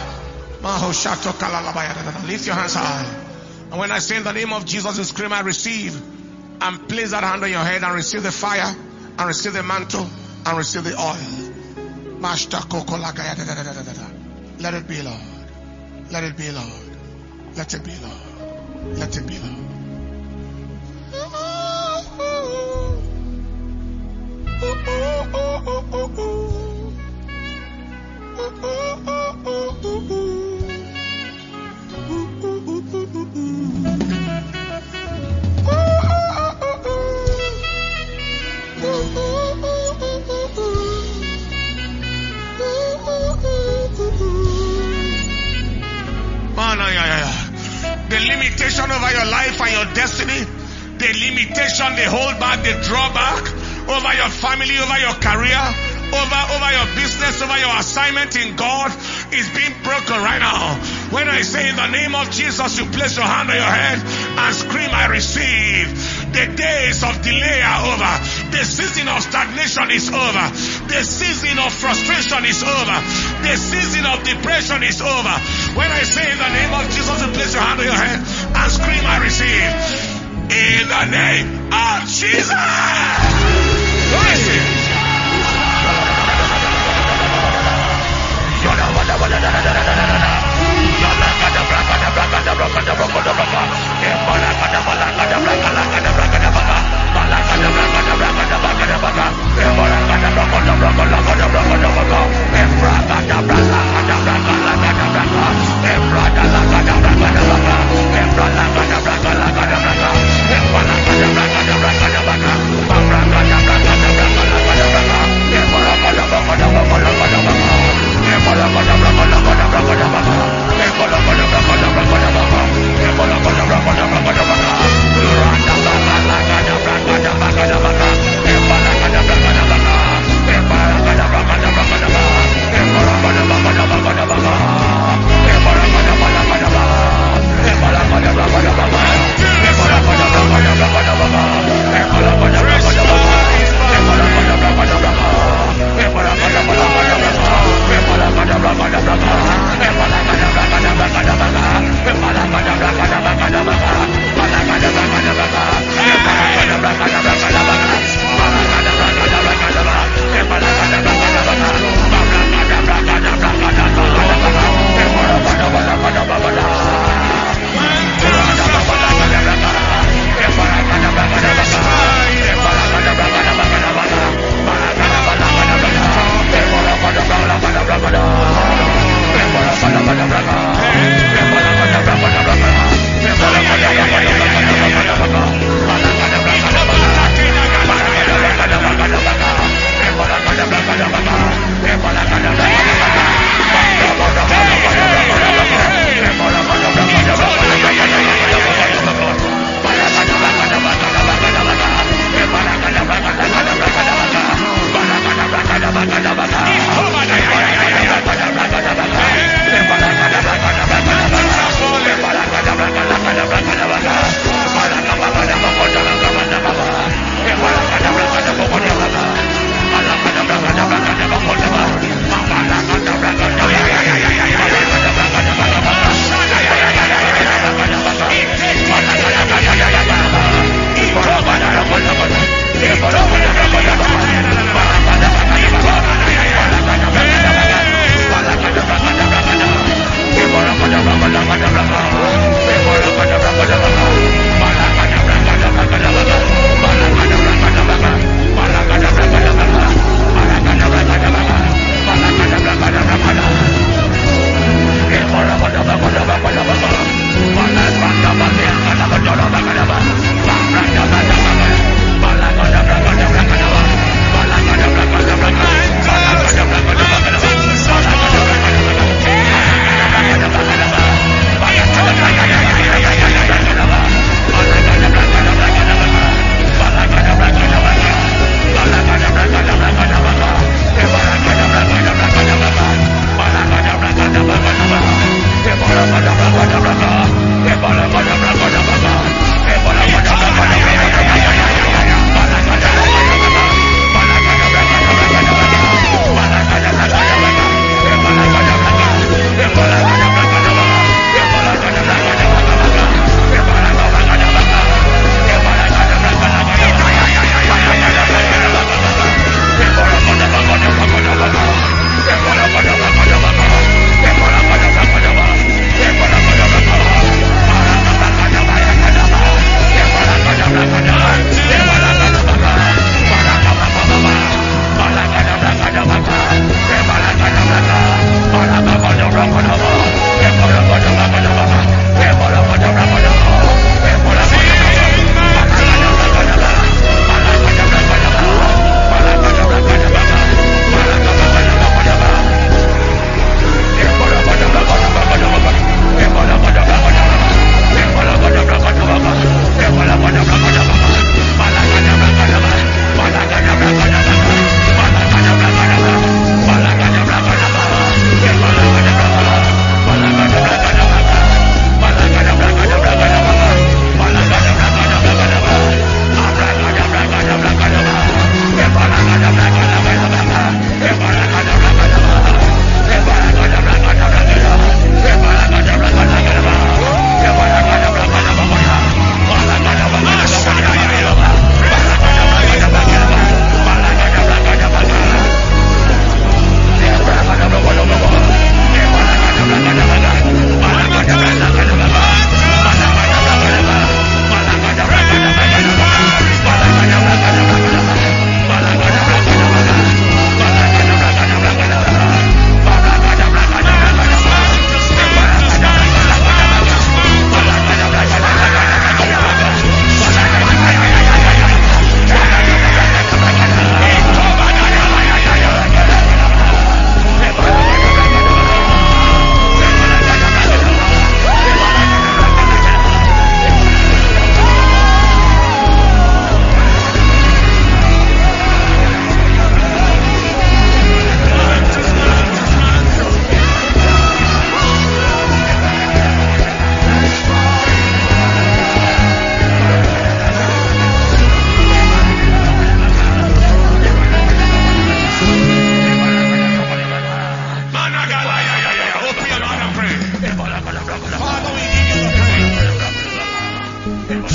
Lift your hands high. And when I say in the name of Jesus, you scream, I receive. And place that hand on your head and receive the fire. And receive the mantle. And receive the oil. Let it be, Lord. Let it be, Lord. Let it be, Lord. Let it be, Lord. The limitation over your life and your destiny, the limitation, the holdback, the drawback over your family, over your career, over your business, over your assignment in God is being broken right now. When I say in the name of Jesus, you place your hand on your head and scream, I receive. The days of delay are over. The season of stagnation is over. The season of frustration is over. The season of depression is over. When I say in the name of Jesus, you place your hand on your head and scream, I receive. In the name of Jesus. Receive. Bada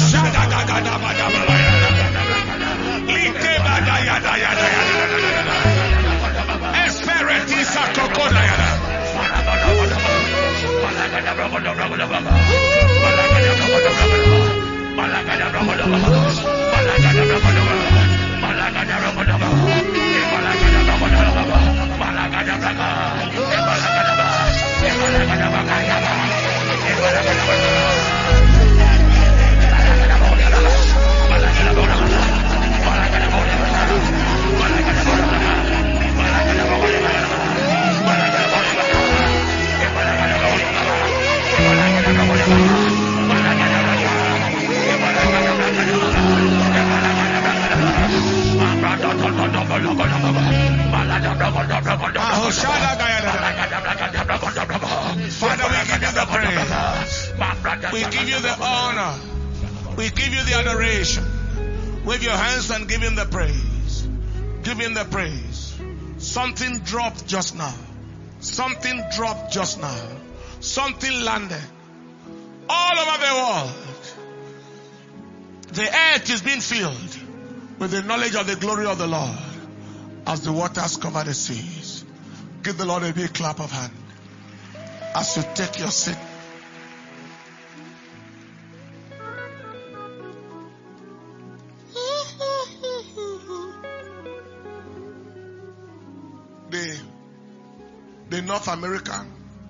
Father, we give you the praise. We give you the honor. We give you the adoration. Wave your hands and give him the praise. Give him the praise. Something dropped just now. Something dropped just now. Something landed. All over the world. The earth is being filled with the knowledge of the glory of the Lord as the waters cover the seas. Give the Lord a big clap of hand as you take your seat. The North American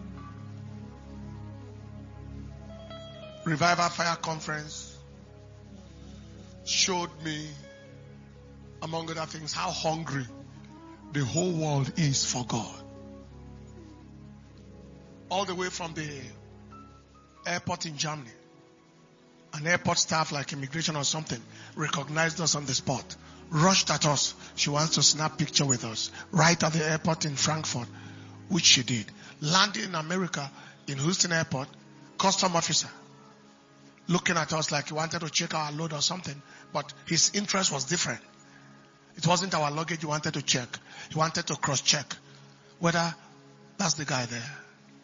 Revival Fire Conference showed me, among other things, how hungry the whole world is for God. All the way from the airport in Germany. An airport staff like immigration or something recognized us on the spot. Rushed at us. She wants to snap picture with us. Right at the airport in Frankfurt. Which she did. Landing in America, in Houston Airport, custom officer. Looking at us like he wanted to check our load or something. But his interest was different. It wasn't our luggage he wanted to check. He wanted to cross-check whether that's the guy there.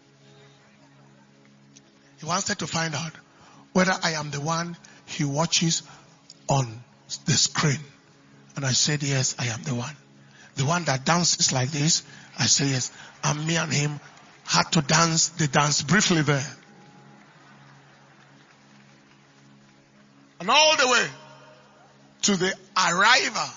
He wanted to find out whether I am the one he watches on the screen. And I said, yes, I am the one. The one that dances like this, I say yes. And me and him had to dance the dance briefly there. And all the way to the arrival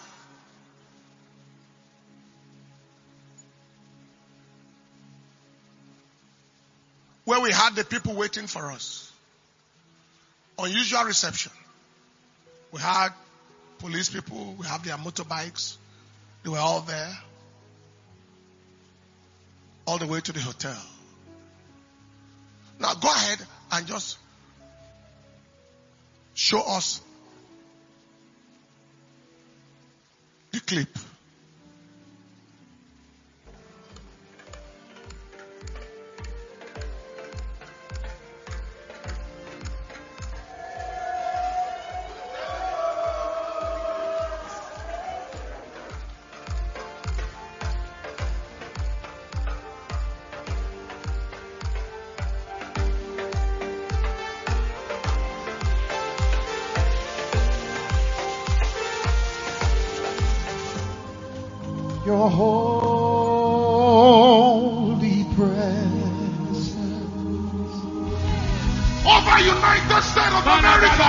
where we had the people waiting for us. Unusual reception. We had police people, we have their motorbikes. They were all there. All the way to the hotel. Now go ahead and just show us the clip. Your holy presence over United States of America.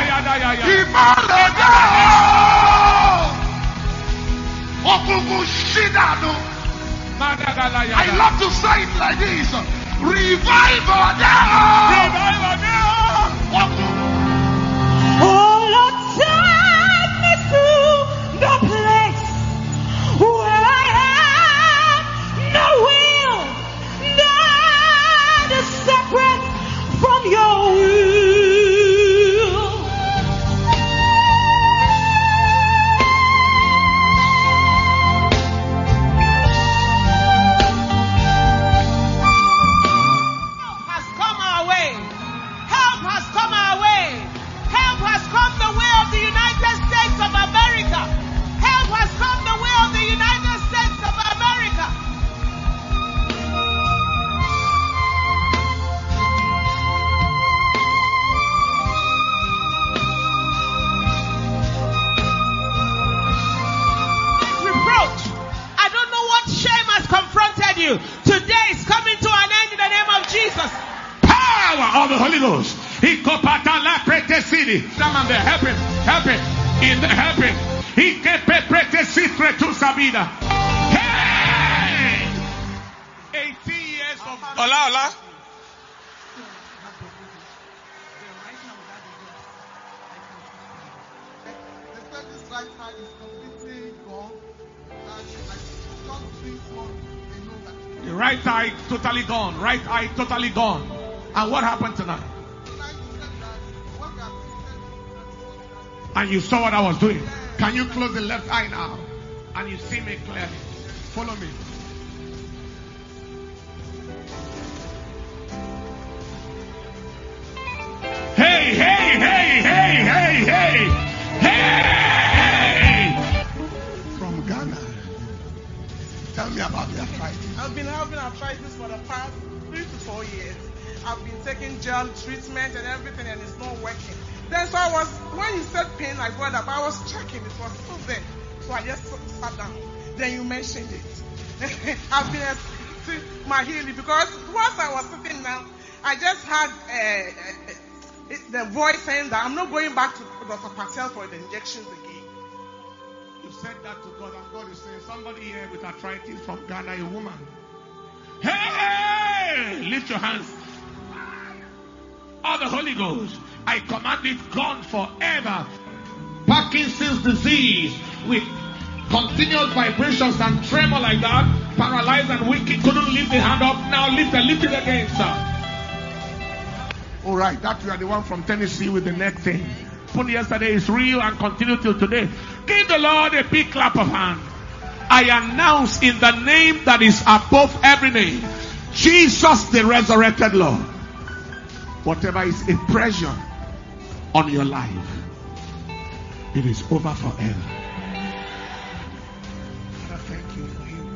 I love to say it like this. Revival now. Revival now. Oh Lord, take me to the place where I have no will that is separate from your will. Has come of the Holy Ghost. He kopata la prete city. Someone there, help him. Help him. In the help him. He kepe prete citre to Sabina. Hey! 18 years of Ola. This right hand is completely gone. And I just drink one, they know that. The right eye totally gone. Right eye totally gone. And what happened tonight? Tonight he said that what we have seen, And you saw what I was doing. Can you close the left eye now? And you see me clearly. Follow me. Hey, hey, hey, hey, hey, hey, hey! From Ghana. Tell me about the arthritis. I've been having arthritis for the past 3 to 4 years. I've been taking gel treatment and everything, and it's not working. Then so when you said pain, I brought up, I was checking, it was still there. So I just sat down. Then you mentioned it. I've been expecting my healing because once I was sitting down, I just had the voice saying that I'm not going back to Dr. Patel for the injections again. You said that to God, and God is saying, somebody here with arthritis from Ghana, a woman. Hey! Lift your hands. Of the Holy Ghost, I command it gone forever. Parkinson's disease with continuous vibrations and tremor like that, paralyzed and wicked, couldn't lift the hand up. Now lift it again, sir. All right, that you are the one from Tennessee with the neck thing. From yesterday is real and continue till today. Give the Lord a big clap of hand. I announce in the name that is above every name, Jesus the resurrected Lord. Whatever is a pressure on your life, it is over forever. Father, thank you for him.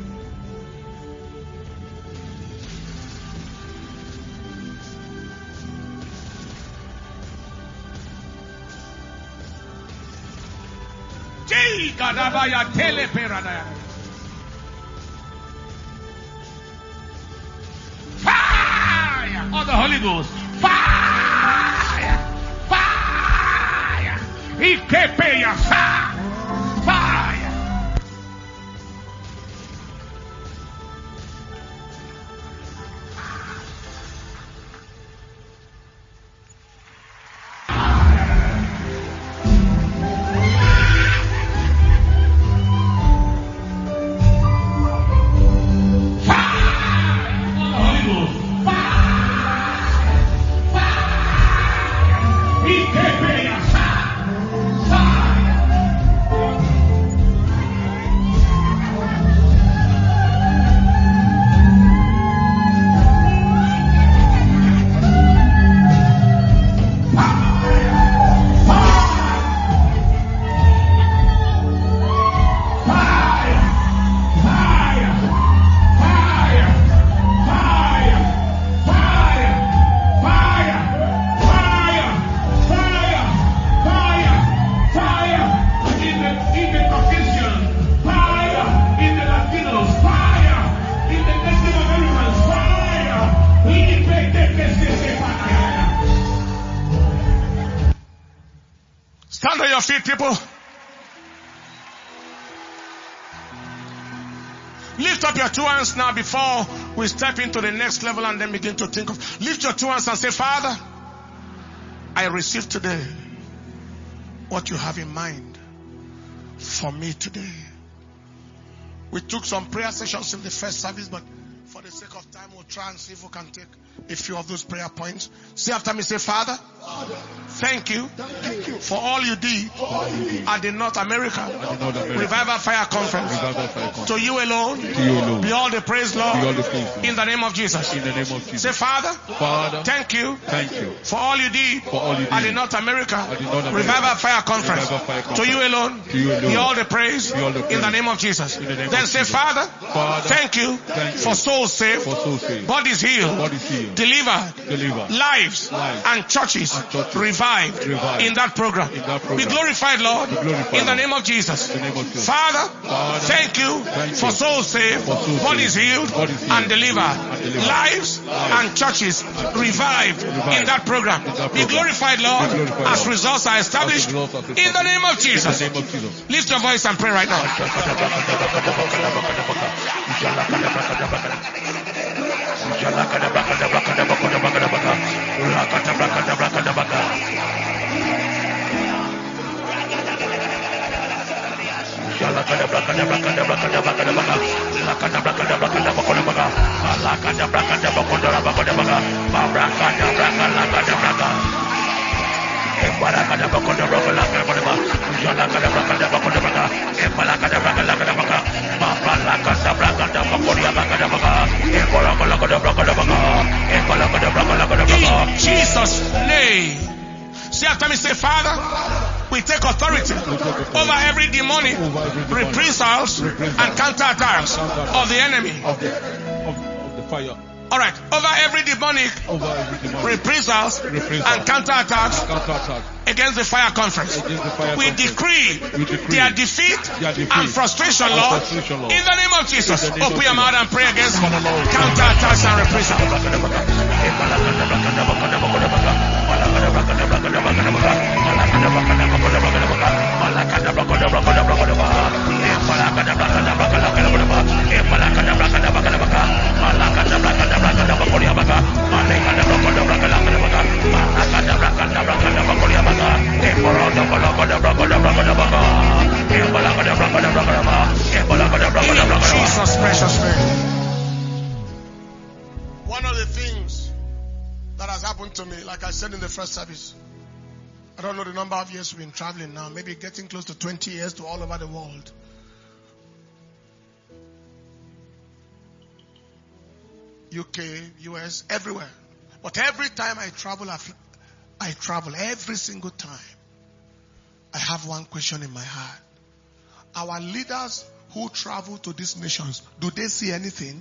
Fire of the Holy Ghost. Fire! Fire! Fire! Stand on your feet, people. Lift up your two hands now before we step into the next level and then begin to think of. Lift your two hands and say, Father, I receive today what you have in mind for me today. We took some prayer sessions in the first service, but for the sake of time, we'll try and see if we can take a few of those prayer points. Say after me, say, Father, thank you for all you did at the North America Revival Fire Conference. To you alone, be all the praise, Lord, in the name of Jesus. Say, Father, thank you for all you did at the North America Revival Fire Conference. To you alone, be all the praise in the name of Jesus. Then say, Father, thank you for so souls saved, bodies healed, delivered, lives and churches revived in that program. Be glorified, Lord, in the name of Jesus. Father, thank you for souls saved, bodies healed and delivered, lives and churches revived in that program. Be glorified, Lord, as results are established in the name of Jesus. Lift your voice and pray right now. In Jesus' name. Say after me, say, Father, we take authority over every demonic reprisals and counterattacks of the enemy. Of the fire. All right, over every demonic reprisals and counterattacks against the fire conference. We decree their defeat and frustration, Lord, in the name of Jesus. Open your mouth and pray against counterattacks and reprisals. In Jesus' precious name. One of the things that has happened to me, like I said in the first service, I don't know the number of years we've been traveling now, maybe getting close to 20 years to all over the world. UK, US, everywhere. But every time I travel, every single time, I have one question in my heart. Our leaders who travel to these nations, do they see anything?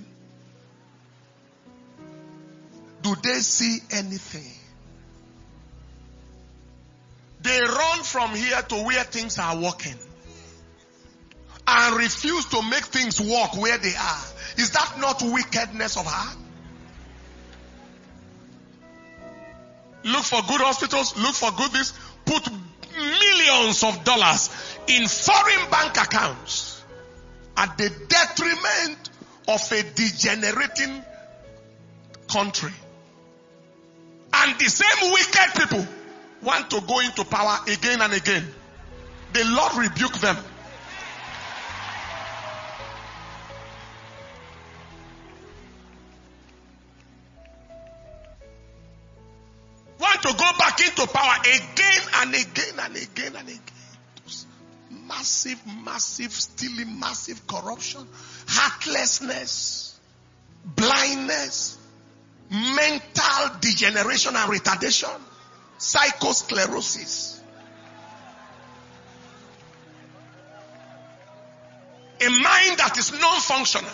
Do they see anything? They run from here to where things are working and refuse to make things work where they are. Is that not wickedness of heart? Look for good hospitals, look for good this, put millions of dollars in foreign bank accounts at the detriment of a degenerating country. And the same wicked people want to go into power again and again. The Lord rebuke them. Want to go back into power again and again and again and again. Massive stealing, massive corruption, heartlessness, blindness, mental degeneration and retardation, psychosclerosis. A mind that is non-functional.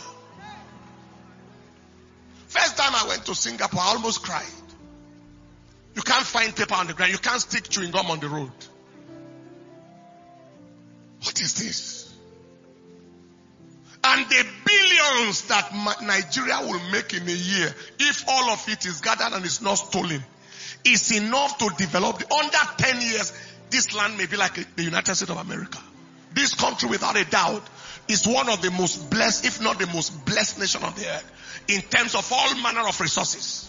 First time I went to Singapore, I almost cried. You can't find paper on the ground. You can't stick chewing gum on the road. What is this? And the billions that Nigeria will make in a year, if all of it is gathered and is not stolen, is enough to develop. Under 10 years, this land may be like the United States of America. This country, without a doubt, is one of the most blessed, if not the most blessed nation on the earth, in terms of all manner of resources.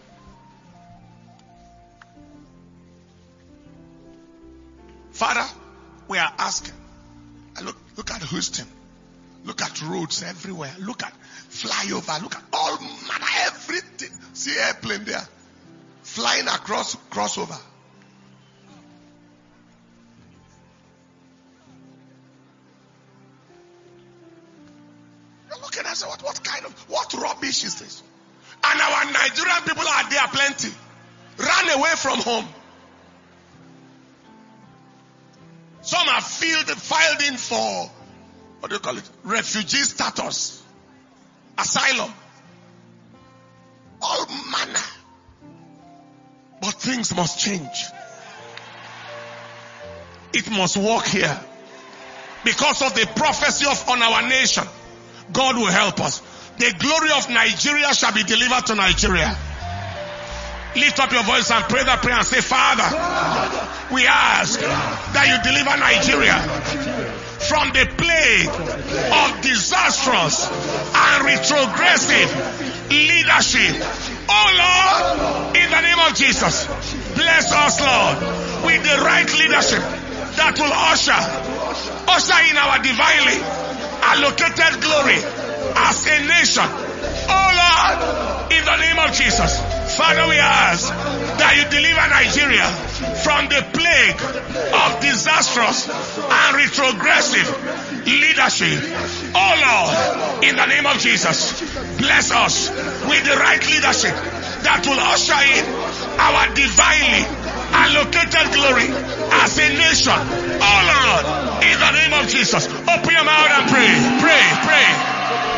Father, we are asking. Look at Houston. Look at roads everywhere. Look at flyover. Look at all manner, everything. See airplane there. Flying across crossover. You're looking and say, what rubbish is this? And our Nigerian people are there plenty. Run away from home. Some are filed in for, what do you call it? Refugee status. Asylum. things must change. It must work here. Because of the prophecy on our nation, God will help us. The glory of Nigeria shall be delivered to Nigeria. Lift up your voice and pray that prayer and say, Father, we ask that you deliver Nigeria from the plague of disastrous and retrogressive leadership. Oh Lord, in the name of Jesus, bless us, Lord, with the right leadership that will usher in our divinely allocated glory as a nation. Oh Lord, in the name of Jesus, Father, we ask that you deliver Nigeria from the plague of disastrous and retrogressive leadership. Oh Lord, in the name of Jesus, bless us with the right leadership that will usher in our divinely allocated glory as a nation. Oh Lord, in the name of Jesus, open your mouth and pray, pray, pray.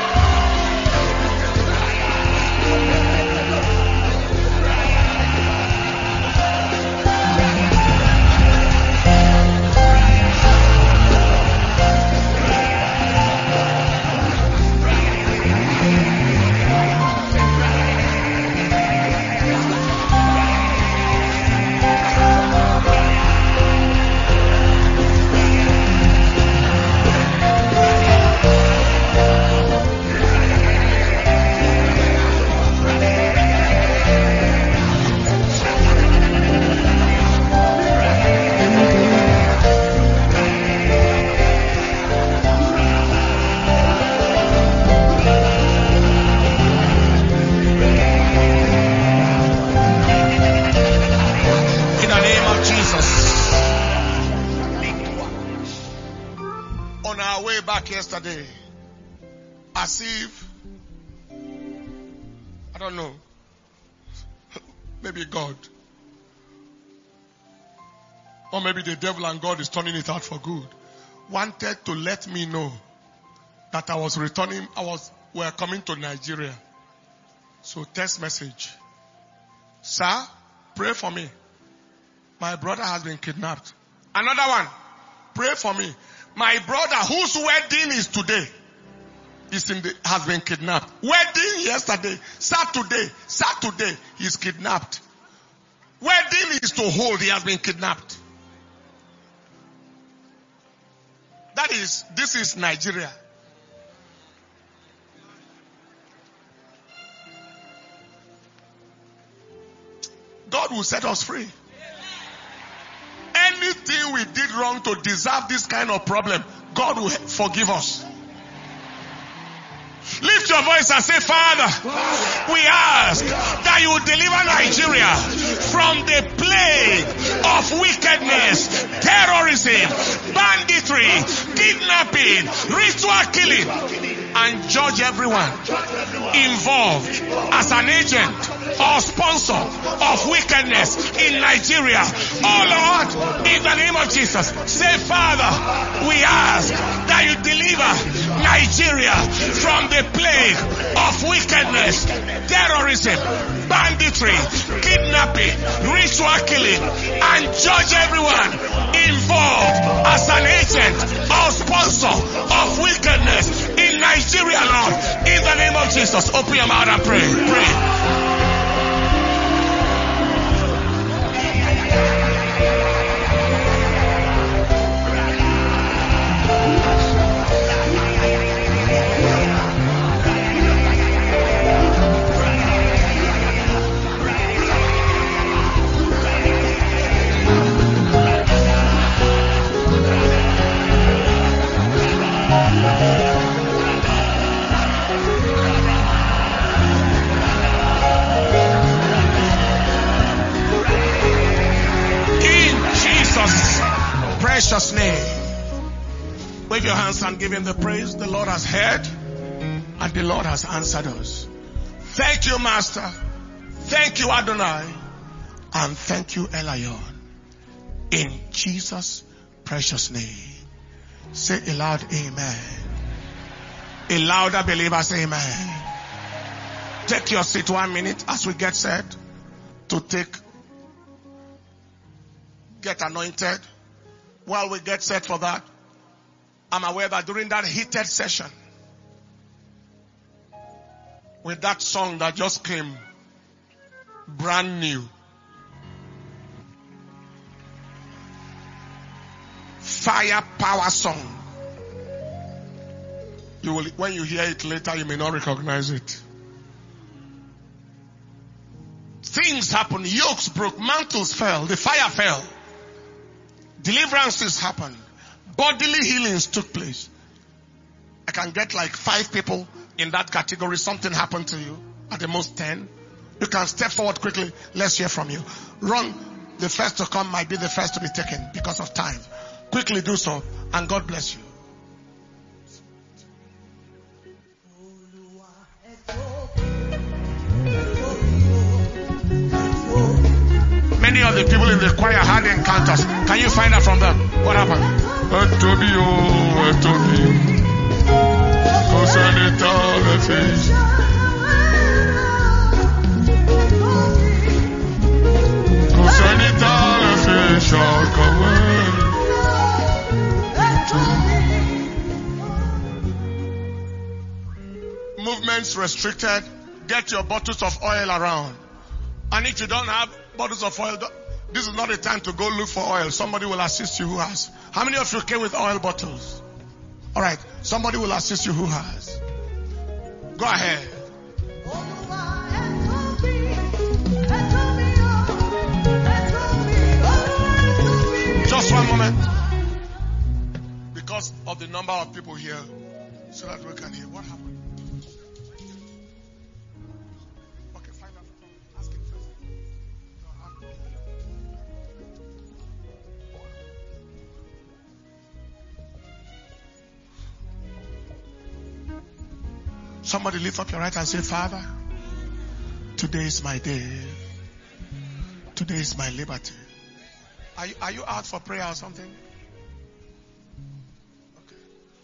Yesterday, as if, I don't know, maybe God, or maybe the devil and God is turning it out for good, wanted to let me know that we're coming to Nigeria. So text message, sir, pray for me. My brother has been kidnapped. Another one, pray for me. My brother, whose wedding is today, has been kidnapped. Wedding yesterday, Saturday, he's kidnapped. Wedding is to hold, he has been kidnapped. This is Nigeria. God will set us free. Anything we did wrong to deserve this kind of problem, God will forgive us. Lift your voice and say, Father, we ask that you deliver Nigeria from the plague of wickedness, terrorism, banditry, kidnapping, ritual killing, and judge everyone involved as an agent or sponsor of wickedness in Nigeria. Oh Lord, in the name of Jesus, say, Father, we ask that you deliver Nigeria from the plague of wickedness, terrorism, banditry, kidnapping, ritual killing, and judge everyone involved as an agent or sponsor of wickedness in Nigeria, Lord. In the name of Jesus, open your mouth and pray. Pray. Precious name. Wave your hands and give him the praise. The Lord has heard and the Lord has answered us. Thank you, Master. Thank you, Adonai. And thank you, Elion. In Jesus' precious name. Say aloud, amen. A louder believer, say amen. Take your seat 1 minute as we get set to take get anointed, while we get set for that, I'm aware that during that heated session, with that song that just came, brand new, fire power song, you will, when you hear it later, you may not recognize it. Things happened, yokes broke, mantles fell, the fire fell, deliverances happened, bodily healings took place. I can get like 5 people in that category. Something happened to you, at the most 10. You can step forward quickly. Let's hear from you. Run. The first to come might be the first to be taken because of time. Quickly do so, and God bless you. Many of the people in the choir had encounters. Can you find out from them? What happened? Movements restricted. Get your bottles of oil around. And if you don't have bottles of oil, this is not the time to go look for oil. Somebody will assist you who has. How many of you came with oil bottles? All right. Somebody will assist you who has. Go ahead. Just one moment. Because of the number of people here, so that we can hear what happened. Okay, find out. Ask him first. Somebody lift up your right hand and say, Father, today is my day. Today is my liberty. Are you out for prayer or something? Okay.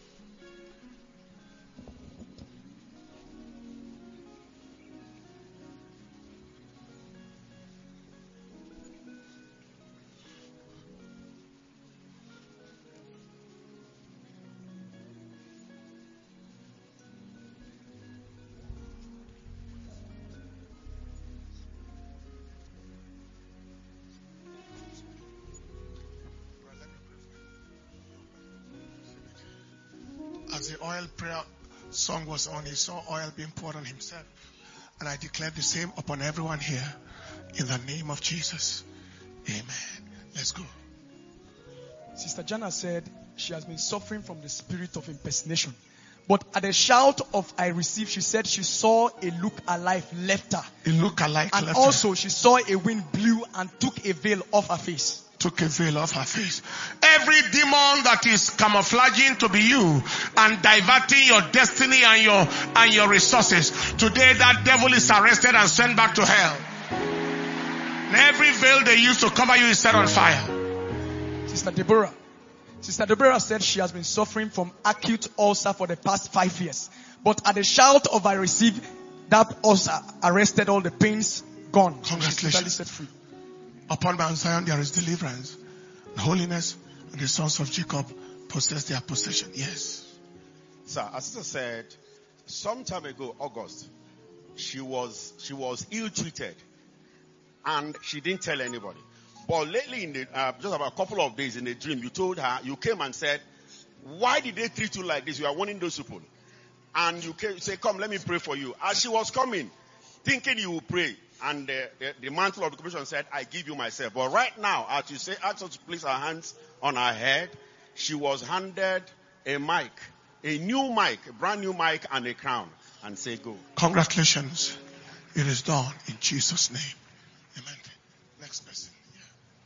As the oil prayer song was on, he saw oil being poured on himself. And I declare the same upon everyone here in the name of Jesus. Amen. Let's go. Sister Jana said she has been suffering from the spirit of impersonation. But at the shout of I receive, she said she saw a look-alike left her. A look-alike And left her. also she saw a wind blew and took a veil off her face. Took a veil off her face. Every demon that is camouflaging to be you and diverting your destiny and your resources, today that devil is arrested and sent back to hell. And every veil they used to cover you is set on fire. Sister Deborah said she has been suffering from acute ulcer for the past 5 years. But at the shout of I receive, that ulcer arrested all the pains, gone. Congratulations. She's totally set free. Upon Mount Zion there is deliverance, and holiness, and the sons of Jacob possess their possession. Yes. Sir, as Sister said, some time ago, August, she was ill-treated, and she didn't tell anybody. But lately, in the, just about a couple of days in a dream, you told her, you came and said, why did they treat you like this? You are warning those people. And you came, say, come, let me pray for you. As she was coming, thinking you will pray, and the mantle of the commission said, I give you myself. But right now, as you say, ask us to place our hands on her head, she was handed a mic, a new mic, a brand new mic, and a crown, and say, go. Congratulations. It is done in Jesus' name. Amen. Next person. Yeah.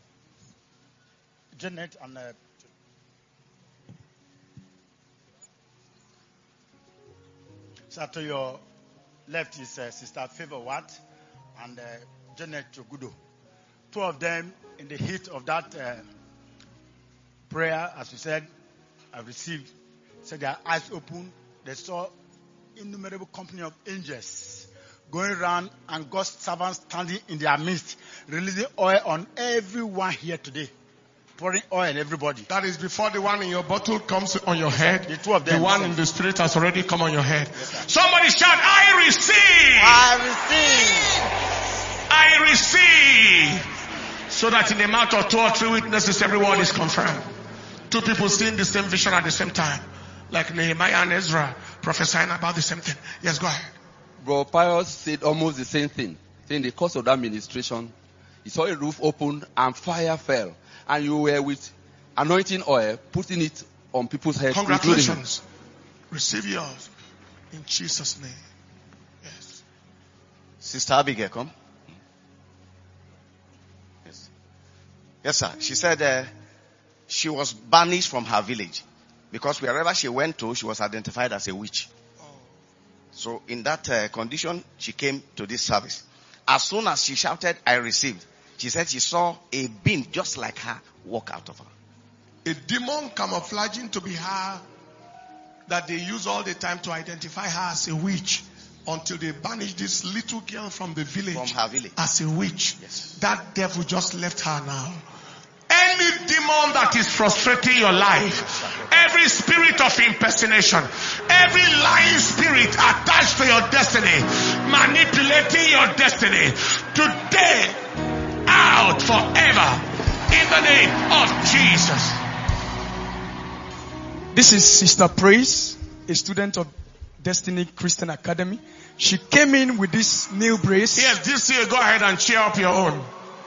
Janet and so to your left is Sister Favor Watt and Janet Chogudo. Two of them in the heat of that prayer, as we said, have received, said their eyes open. They saw innumerable company of angels going around and God's servants standing in their midst, releasing oil on everyone here today. pouring oil on everybody. That is before the one in your bottle comes on your head. The two of them. The one in the spirit has already come on your head. Somebody shout, I receive. I receive. So that in the mouth of 2 or 3 witnesses, every word is confirmed. 2 people seeing the same vision at the same time. Like Nehemiah and Ezra prophesying about the same thing. Yes, go ahead. Bro Pius said almost the same thing. In the course of that ministration, he saw a roof open and fire fell. And you were with anointing oil, putting it on people's heads. Congratulations. Receive yours. In Jesus' name. Yes. Sister Abigail, come. Yes. Yes, sir. She said she was banished from her village because wherever she went to, she was identified as a witch. So in that condition, she came to this service. As soon as she shouted, I received, she said she saw a being just like her walk out of her. A demon camouflaging to be her that they use all the time to identify her as a witch until they banish this little girl from the village, From her village. as a witch. Yes. That devil just left her now. Any demon that is frustrating your life, every spirit of impersonation, every lying spirit attached to your destiny, manipulating your destiny, today, out forever, in the name of Jesus. This is Sister Praise, a student of Destiny Christian Academy. She came in with this new brace. Yes, this year, go ahead and cheer up your own.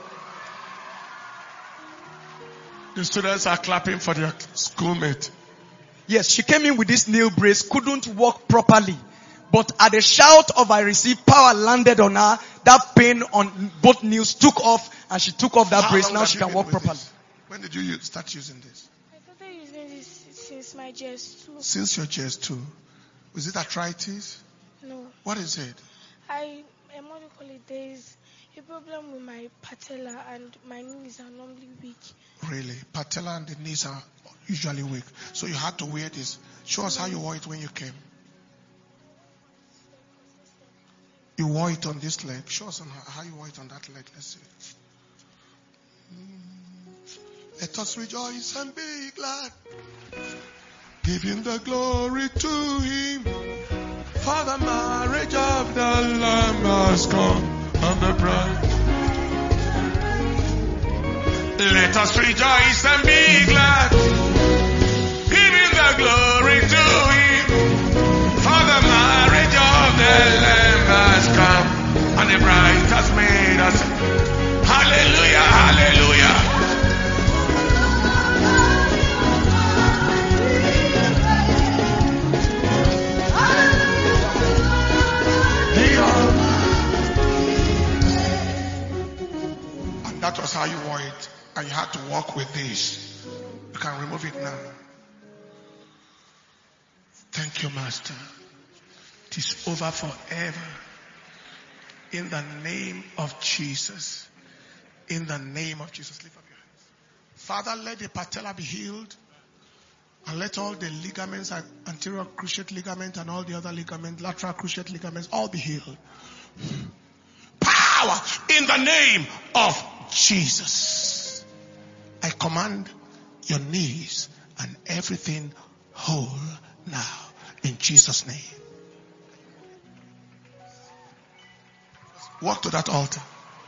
The students are clapping for their schoolmate. Yes, she came in with this nail brace, couldn't walk properly. But at the shout of I receive, power landed on her. That pain on both knees took off, and she took off that How brace. long Now have she you can been walk with properly. this? When did you start using this? I started using this since my JS2. Since your JS2. Is it arthritis? No, What is it? what do you call it? There is a problem with my patella and my knees are normally weak. Really? Patella and the knees are usually weak. So you had to wear this. Show us how you wore it when you came. You wore it on this leg. Show us on how you wore it on that leg. Let's see. Let us rejoice and be glad. Give him the glory to him. For the marriage of the Lamb has come and the bride. Let us rejoice and be glad. Give him the glory to him. For the marriage of the Lamb has come and the bride has made us. Hallelujah, hallelujah. And that was how you wore it. And you had to walk with this. You can remove it now. Thank you, Master. It is over forever. In the name of Jesus. In the name of Jesus. Lift up your hands. Father, let the patella be healed. And let all the ligaments, anterior cruciate ligament and all the other ligaments, lateral cruciate ligaments, all be healed. Power in the name of Jesus. I command your knees and everything whole now in Jesus' name. Walk to that altar.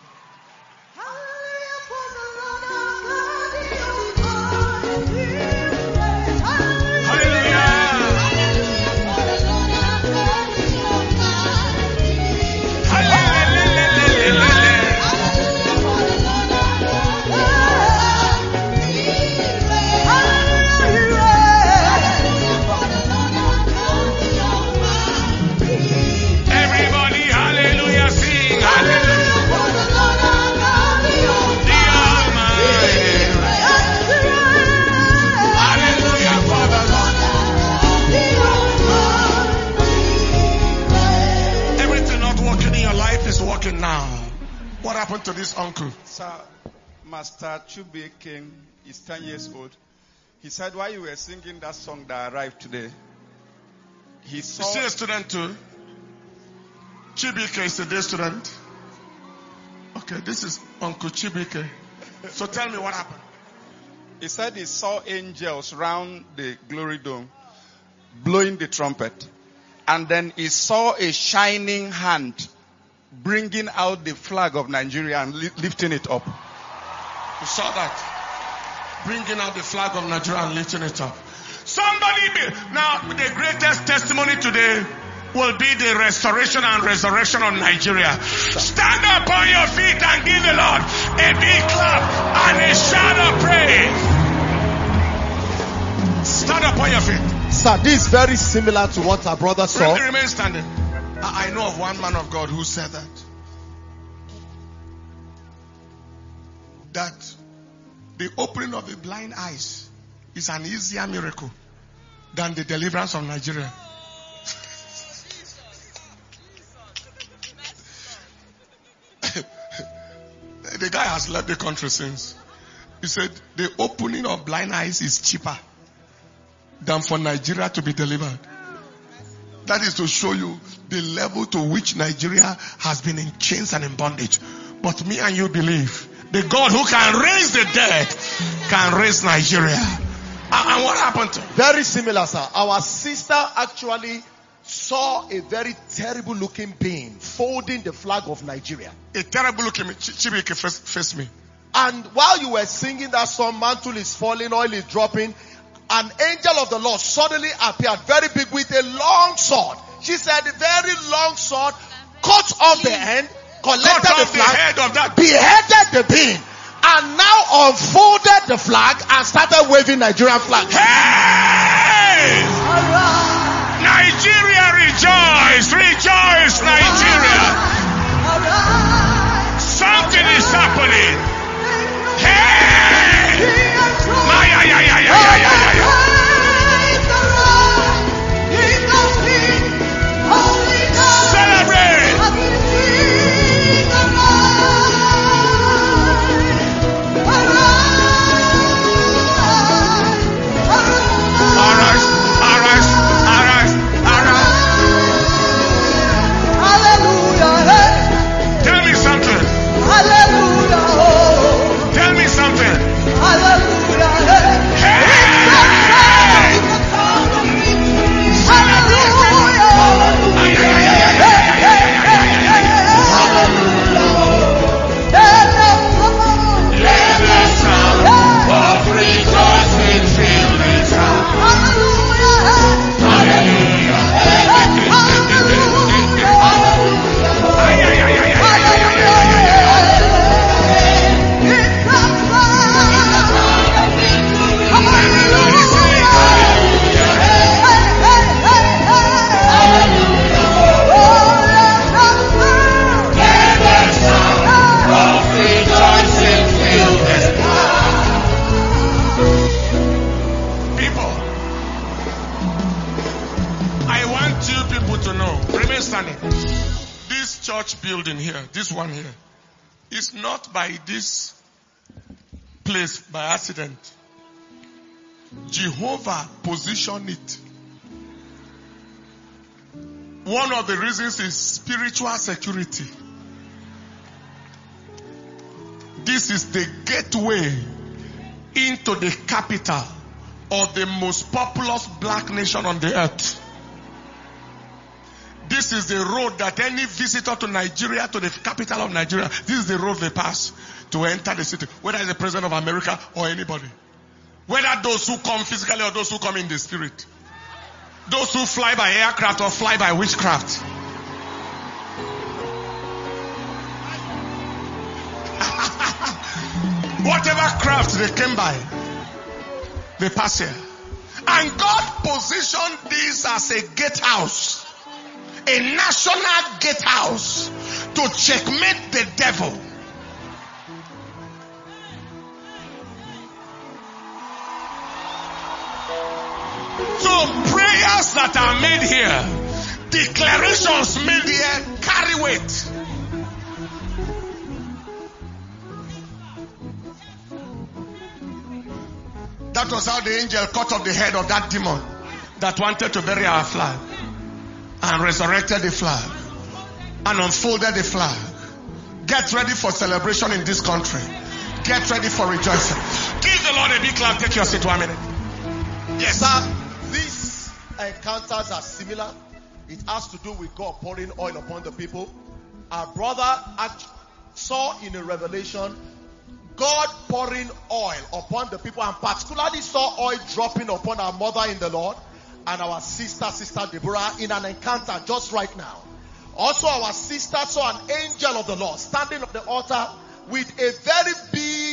Now, what happened to this uncle? Sir, Master Chube King is 10 years old. He said while you were singing that song that arrived today, he saw... Is he a student too? Chibike is a day student. Okay, this is Uncle Chibike. So tell me what happened. He said he saw angels round the glory dome blowing the trumpet. And then he saw a shining hand bringing out the flag of Nigeria and lifting it up. You saw that? Bringing out the flag of Nigeria and lifting it up. Now, the greatest testimony today will be the restoration and resurrection of Nigeria. Stand up on your feet and give the Lord a big clap and a shout of praise. Stand up on your feet. Sir, this is very similar to what our brother saw. Remain standing. I know of one man of God who said that the opening of the blind eyes is an easier miracle than the deliverance of Nigeria. The guy has left the country since. He said the opening of blind eyes is cheaper than for Nigeria to be delivered. That is to show you the level to which Nigeria has been in chains and in bondage. But me and you believe the God who can raise the dead can raise Nigeria. And what happened to? Very similar, sir. Our sister actually saw a very terrible looking being folding the flag of Nigeria. A terrible looking Chibike face me. And while you were singing that song, mantle is falling, oil is dropping, an angel of the Lord suddenly appeared, very big, with a long sword. She said, a very long sword, cut off the end, collected the flag, head of that, beheaded the being, and now unfolded the flag and started waving Nigerian flag. Hey! Nigeria, rejoice! Rejoice, Nigeria! Something is happening. Hey! Celebrate! Tell me something. Tell me something. This church building here, this one here, is not by this place by accident. Jehovah positioned it. One of the reasons is spiritual security. This is the gateway into the capital of the most populous black nation on the earth. This is the road that any visitor to Nigeria, to the capital of Nigeria, this is the road they pass to enter the city. Whether it's the president of America or anybody. Whether those who come physically or those who come in the spirit. Those who fly by aircraft or fly by witchcraft. Whatever craft they came by, they pass here. And God positioned this as a gatehouse. A national gatehouse to checkmate the devil. So prayers that are made here, declarations made here, carry weight. That was how the angel cut off the head of that demon that wanted to bury our flag. And resurrected the flag. And unfolded the flag. Get ready for celebration in this country. Get ready for rejoicing. Give the Lord a big clap. Take your seat 1 minute. Yes. Sir, these encounters are similar. It has to do with God pouring oil upon the people. Our brother saw in a revelation God pouring oil upon the people, and particularly saw oil dropping upon our mother in the Lord and our sister Deborah in an encounter just right now. Also, our sister saw an angel of the Lord standing on the altar with a very big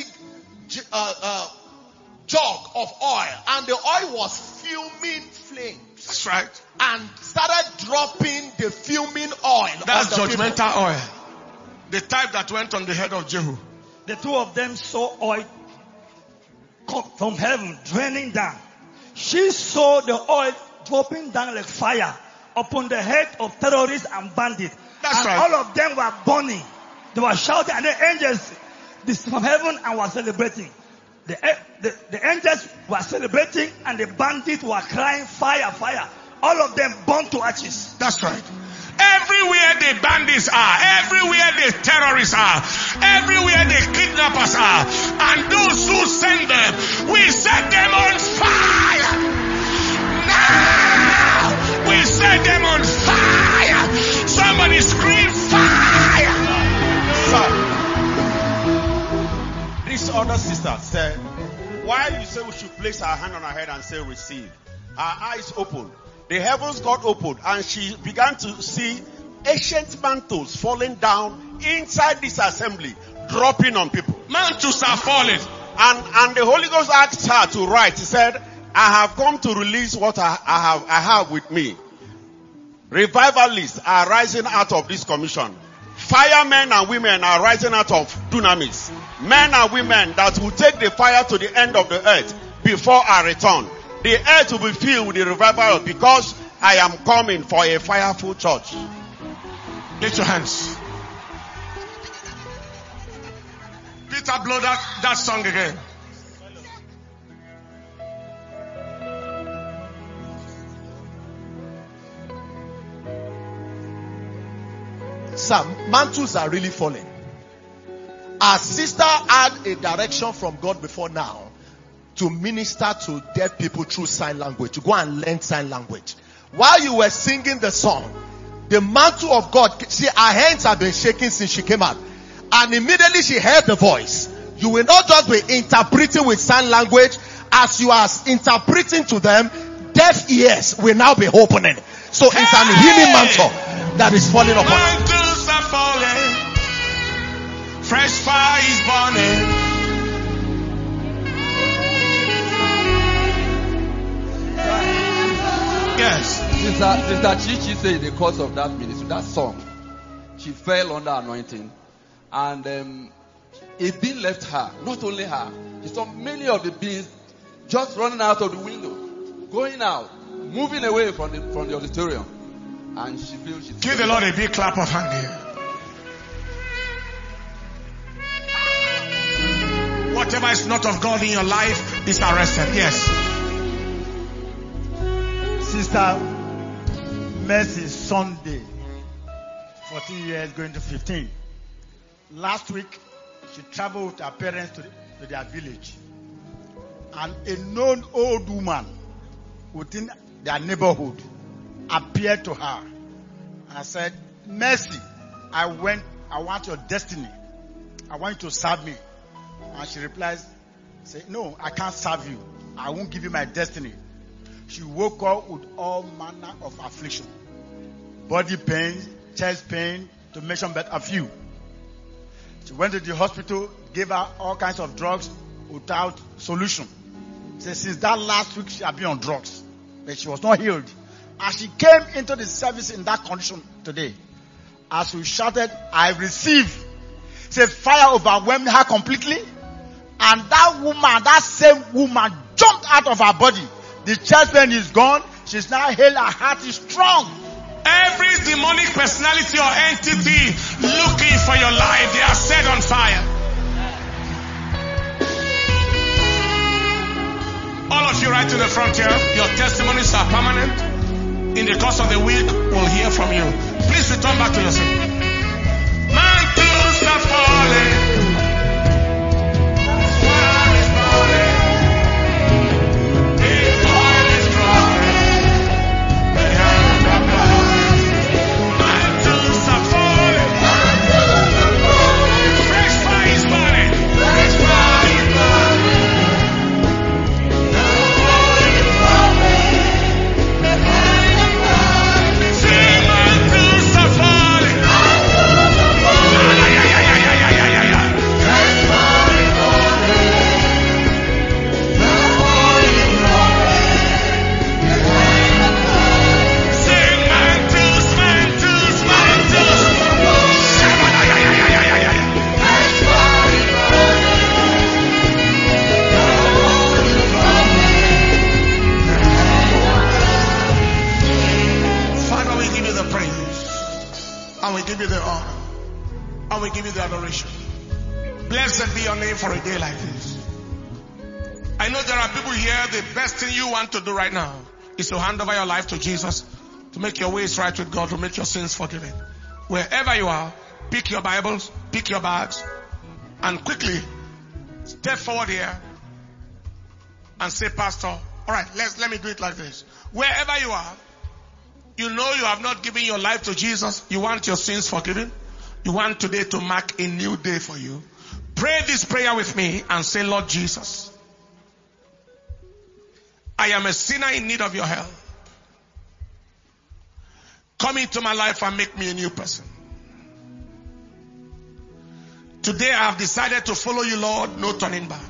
jug of oil, and the oil was fuming flames. That's right. And started dropping the fuming oil. That's on the judgmental people. oil. The type that went on the head of Jehu. The two of them saw oil come from heaven, draining down. She saw the oil dropping down like fire upon the head of terrorists and bandits. That's and right. all of them were burning. They were shouting, and the angels from heaven and were celebrating. The angels were celebrating, and the bandits were crying, fire, fire. All of them burned to ashes. That's right. Everywhere the bandits are, everywhere the terrorists are, everywhere the kidnappers are, and those who send them, we set them on fire. Now we set them on fire. Somebody scream fire. This other sister said, why you say we should place our hand on her head and say receive? Her eyes opened. The heavens got opened, and she began to see ancient mantles falling down inside this assembly, dropping on people. Mantles are falling. And the Holy Ghost asked her to write. He said, I have come to release what I have with me. Revivalists are rising out of this commission. Firemen and women are rising out of dunamis. Men and women that will take the fire to the end of the earth before I return. The earth will be filled with the revival because I am coming for a fireful church. Lift your hands. Peter, blow that song again. Some mantles are really falling. Our sister had a direction from God before now to minister to deaf people through sign language, to go and learn sign language. While you were singing the song, the mantle of God, see, her hands have been shaking since she came out. And immediately she heard the voice. You will not just be interpreting with sign language. As you are interpreting to them, deaf ears will now be opening. So it's an healing mantle that is falling upon us. Mantles are falling. Fresh fire is burning. Yes. Sister Chichi said in the course of that ministry, that song, she fell under anointing. And a being left her. Not only her. She saw many of the beings just running out of the window. Going out. Moving away from the auditorium. And she feels she's... Give the Lord a big clap of hand here. Whatever is not of God in your life is arrested. Yes. Sister Mercy Sunday, 14 years going to 15. Last week, she traveled with her parents to their village. And a known old woman within their neighborhood appeared to her and said, Mercy, I want your destiny. I want you to serve me. And she replies, say, no, I can't serve you. I won't give you my destiny. She woke up with all manner of affliction. Body pain, chest pain, to mention but a few. She went to the hospital, gave her all kinds of drugs without solution. So since that last week she had been on drugs, but she was not healed. As she came into the service in that condition today, as we shouted, I receive. Say fire overwhelmed her completely. And that woman, that same woman jumped out of her body. The chest pain is gone. She's now healed. Her heart is strong. Every demonic personality or entity looking for your life, they are set on fire. All of you right in the front here, your testimonies are permanent. In the course of the week, we'll hear from you. Please return back to your seat. Mantles are falling. Fire is falling. Blessed be your name for a day like this. I know there are people here, the best thing you want to do right now is to hand over your life to Jesus, to make your ways right with God, to make your sins forgiven. Wherever you are, pick your Bibles, pick your bags, and quickly step forward here and say, Pastor, all right, let me do it like this. Wherever you are, you know you have not given your life to Jesus. You want your sins forgiven. You want today to mark a new day for you. Pray this prayer with me and say, Lord Jesus, I am a sinner in need of your help. Come into my life and make me a new person. Today I have decided to follow you, Lord, no turning back.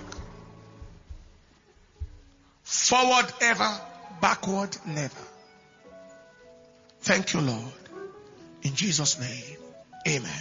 Forward ever, backward never. Thank you, Lord. In Jesus' name, amen.